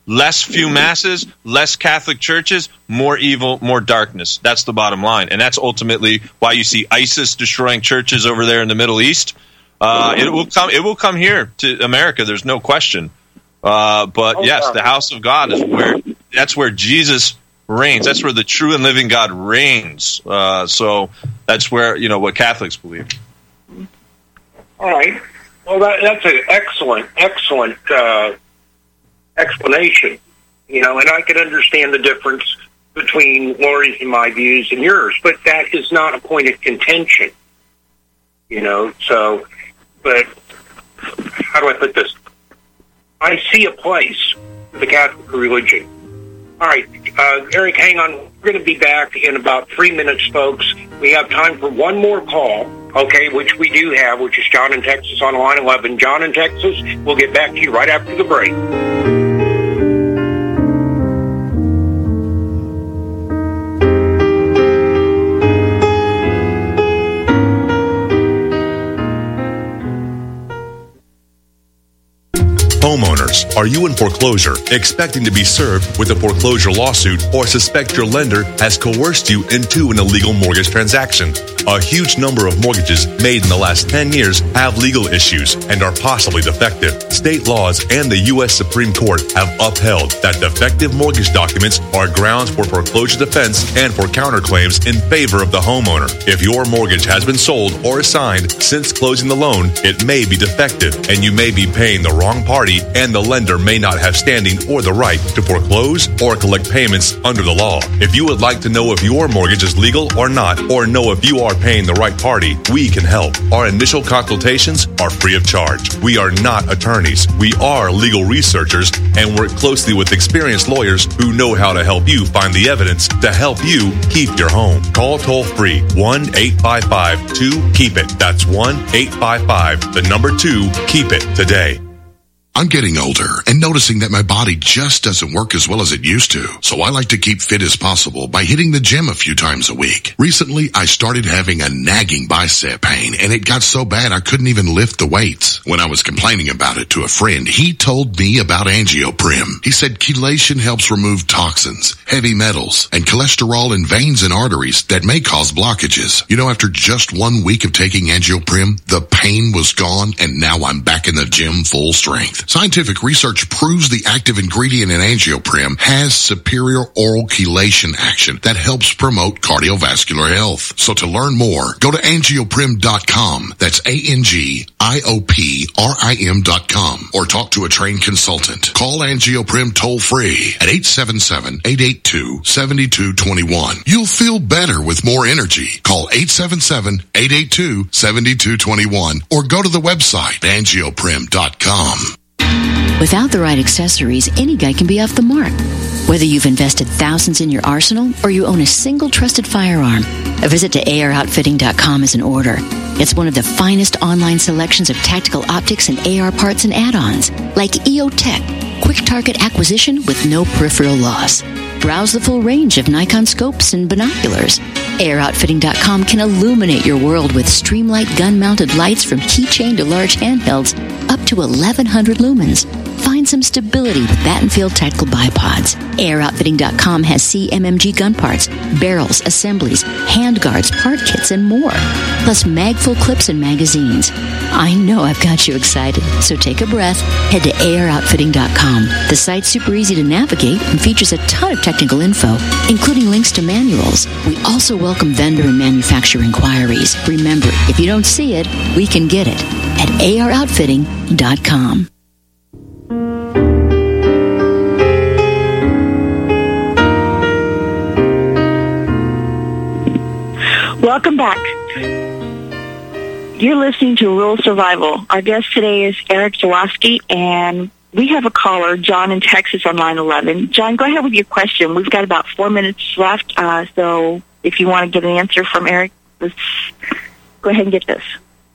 less few masses, less Catholic churches, more evil, more darkness. That's the bottom line. And that's ultimately why you see ISIS destroying churches over there in the Middle East. Uh, it will come It will come here to America, there's no question. Uh, but yes, the house of God is where, that's where Jesus reigns. That's where the true and living God reigns. Uh, so that's where, you know, what Catholics believe. All right. Well, that, that's an excellent, excellent uh, explanation. You know, and I can understand the difference between Lori's and my views and yours, but that is not a point of contention. You know, so, but how do I put this? I see a place for the Catholic religion. All right, uh, Eric, hang on. We're going to be back in about three minutes, folks. We have time for one more call, okay, which we do have, which is John in Texas on line eleven. John in Texas, we'll get back to you right after the break. Homeowners, are you in foreclosure, expecting to be served with a foreclosure lawsuit, or suspect your lender has coerced you into an illegal mortgage transaction? A huge number of mortgages made in the last ten years have legal issues and are possibly defective. State laws and the U S Supreme Court have upheld that defective mortgage documents are grounds for foreclosure defense and for counterclaims in favor of the homeowner. If your mortgage has been sold or assigned since closing the loan, it may be defective and you may be paying the wrong party, and the lender may not have standing or the right to foreclose or collect payments under the law. If you would like to know if your mortgage is legal or not, or know if you are paying the right party, we can help. Our initial consultations are free of charge. We are not attorneys. We are legal researchers and work closely with experienced lawyers who know how to help you find the evidence to help you keep your home. Call toll free one eight five five two keep it. That's one eight five five, the number two, keep it today. I'm getting older and noticing that my body just doesn't work as well as it used to. So I like to keep fit as possible by hitting the gym a few times a week. Recently, I started having a nagging bicep pain, and it got so bad I couldn't even lift the weights. When I was complaining about it to a friend, he told me about AngioPrim. He said chelation helps remove toxins, heavy metals, and cholesterol in veins and arteries that may cause blockages. You know, after just one week of taking AngioPrim, the pain was gone, and now I'm back in the gym full strength. Scientific research proves the active ingredient in AngioPrim has superior oral chelation action that helps promote cardiovascular health. So to learn more, go to angioprim dot com. That's A N G I O P R I M dot com. Or talk to a trained consultant. Call AngioPrim toll free at eight seven seven, eight eight two, seven two two one. You'll feel better with more energy. Call eight seven seven, eight eight two, seven two two one or go to the website angioprim dot com. Without the right accessories, any guy can be off the mark. Whether you've invested thousands in your arsenal or you own a single trusted firearm, a visit to A R outfitting dot com is in order. It's one of the finest online selections of tactical optics and A R parts and add-ons, like E O Tech, quick target acquisition with no peripheral loss. Browse the full range of Nikon scopes and binoculars. A R outfitting dot com can illuminate your world with Streamlight gun-mounted lights from keychain to large handhelds up to eleven hundred lumens. Find some stability with Battenfield Tactical Bipods. A R outfitting dot com has C M M G gun parts, barrels, assemblies, handguards, part kits, and more. Plus mag-full clips and magazines. I know I've got you excited, so take a breath. Head to A R outfitting dot com. The site's super easy to navigate and features a ton of technical info, including links to manuals. We also welcome vendor and manufacturer inquiries. Remember, if you don't see it, we can get it at A R outfitting dot com. Welcome back. You're listening to Rural Survival. Our guest today is Eric Jaworski, and we have a caller, John in Texas, on line eleven. John, go ahead with your question. We've got about four minutes left, uh, so if you want to get an answer from Eric, let's go ahead and get this.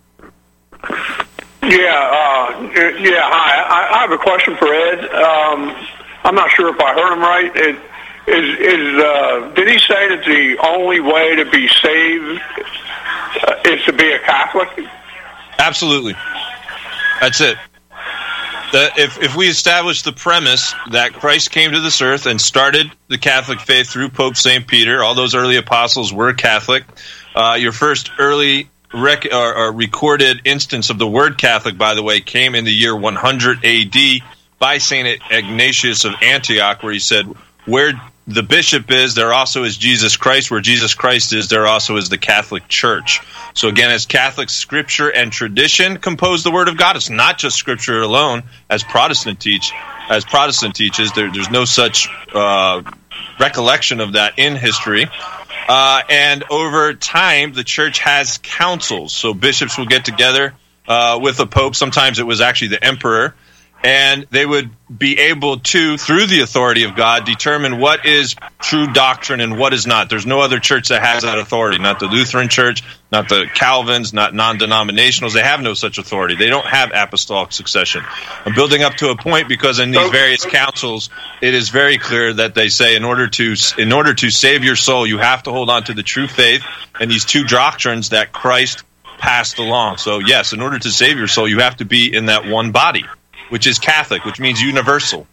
Yeah, uh, yeah. Hi, I, I have a question for Ed. Um, I'm not sure if I heard him right. It, is is uh, did he say that the only way to be saved uh, is to be a Catholic? Absolutely. That's it. The, if, if we establish the premise that Christ came to this earth and started the Catholic faith through Pope Saint Peter, all those early apostles were Catholic. Uh, your first early rec- or, or recorded instance of the word Catholic, by the way, came in the year one hundred A D by Saint Ignatius of Antioch, where he said, where the bishop is, there also is Jesus Christ. Where Jesus Christ is, there also is the Catholic Church. So again, as Catholic scripture and tradition compose the Word of God, it's not just scripture alone, as Protestant teach, as Protestant teaches. There, there's no such uh, recollection of that in history. Uh, and over time, the Church has councils. So bishops will get together uh, with the Pope. Sometimes it was actually the Emperor. And they would be able to, through the authority of God, determine what is true doctrine and what is not. There's no other church that has that authority, not the Lutheran Church, not the Calvins, not non-denominationals. They have no such authority. They don't have apostolic succession. I'm building up to a point because in these various councils, it is very clear that they say in order to in order to save your soul, you have to hold on to the true faith and these two doctrines that Christ passed along. So yes, in order to save your soul, you have to be in that one body, which is Catholic, which means universal.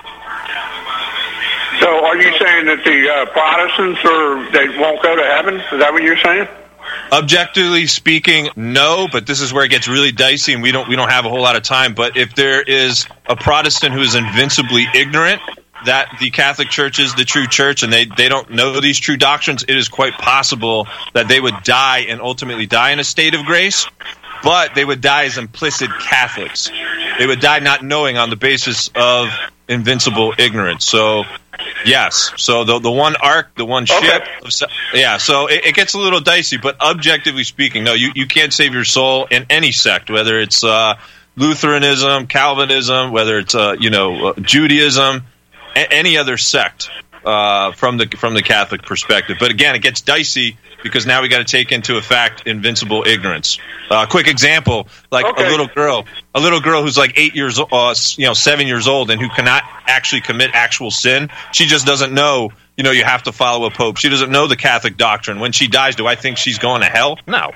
So are you saying that the uh, Protestants are, they won't go to heaven? Is that what you're saying? Objectively speaking, no, but this is where it gets really dicey, and we don't we don't have a whole lot of time. But if there is a Protestant who is invincibly ignorant that the Catholic Church is the true church, and they, they don't know these true doctrines, it is quite possible that they would die and ultimately die in a state of grace. But they would die as implicit Catholics. They would die not knowing on the basis of invincible ignorance. So, yes. So the the one ark, the one ship. Okay. Yeah, so it, it gets a little dicey. But objectively speaking, no, you, you can't save your soul in any sect, whether it's uh, Lutheranism, Calvinism, whether it's uh, you know uh, Judaism, a- any other sect uh, from the from the Catholic perspective. But again, it gets dicey because now we got to take into effect invincible ignorance. A uh, quick example, like okay. a little girl, a little girl who's like eight years, uh, you know, seven years old, and who cannot actually commit actual sin. She just doesn't know, you know, you have to follow a pope. She doesn't know the Catholic doctrine. When she dies, do I think she's going to hell? No.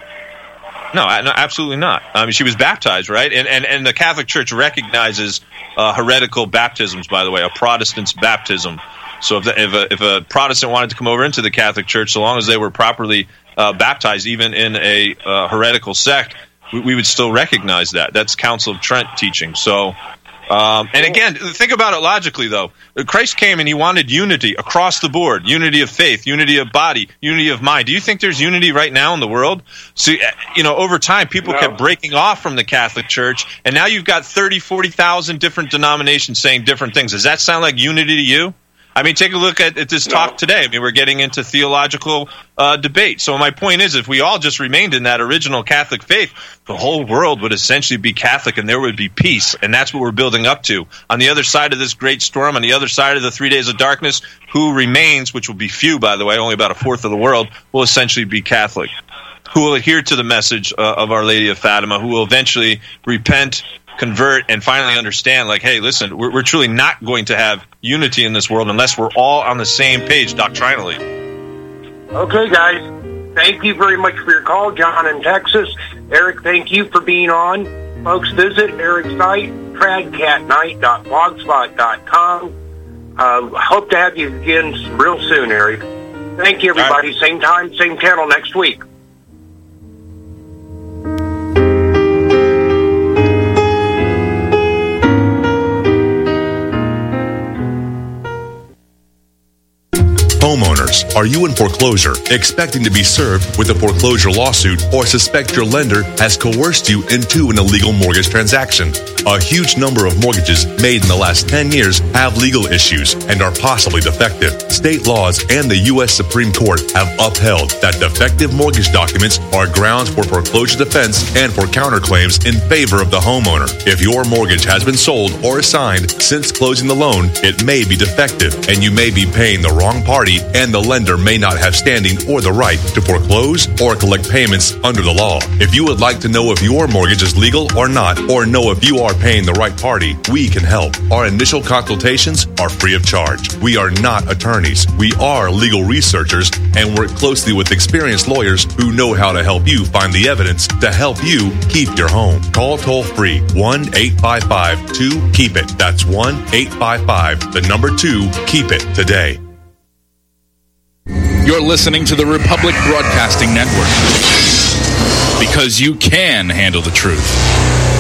No, no, absolutely not. I mean, she was baptized, right? And and, and the Catholic Church recognizes uh, heretical baptisms, by the way, a Protestant's baptism. So if, the, if, a, if a Protestant wanted to come over into the Catholic Church, so long as they were properly uh, baptized, even in a uh, heretical sect, we, we would still recognize that. That's Council of Trent teaching. So, um, and again, think about it logically, though. Christ came and he wanted unity across the board, unity of faith, unity of body, unity of mind. Do you think there's unity right now in the world? See, you know, over time, people no. kept breaking off from the Catholic Church, and now you've got thirty, forty thousand different denominations saying different things. Does that sound like unity to you? I mean, take a look at, at this no. talk today. I mean, we're getting into theological uh, debate. So my point is, if we all just remained in that original Catholic faith, the whole world would essentially be Catholic and there would be peace. And that's what we're building up to. On the other side of this great storm, on the other side of the three days of darkness, who remains, which will be few, by the way, only about a fourth of the world, will essentially be Catholic, who will adhere to the message uh, of Our Lady of Fatima, who will eventually repent, convert, and finally understand, like, hey, listen, we're, we're truly not going to have unity in this world unless we're all on the same page doctrinally. Okay, guys. Thank you very much for your call, John in Texas. Eric, thank you for being on. Folks, visit Eric's site, tradcat night dot blogspot dot com. Uh, hope to have you again real soon, Eric. Thank you, everybody. Right. Same time, same channel next week. Homeowners, are you in foreclosure, expecting to be served with a foreclosure lawsuit, or suspect your lender has coerced you into an illegal mortgage transaction? A huge number of mortgages made in the last ten years have legal issues and are possibly defective. State laws and the U S Supreme Court have upheld that defective mortgage documents are grounds for foreclosure defense and for counterclaims in favor of the homeowner. If your mortgage has been sold or assigned since closing the loan, it may be defective and you may be paying the wrong party, and the lender may not have standing or the right to foreclose or collect payments under the law. If you would like to know if your mortgage is legal or not, or know if you are paying the right party, we can help. Our initial consultations are free of charge. We are not attorneys. We are legal researchers and work closely with experienced lawyers who know how to help you find the evidence to help you keep your home. Call toll-free one eight five five two keep it. That's one eight five five, the number two, keep it today. You're listening to the Republic Broadcasting Network, because you can handle the truth.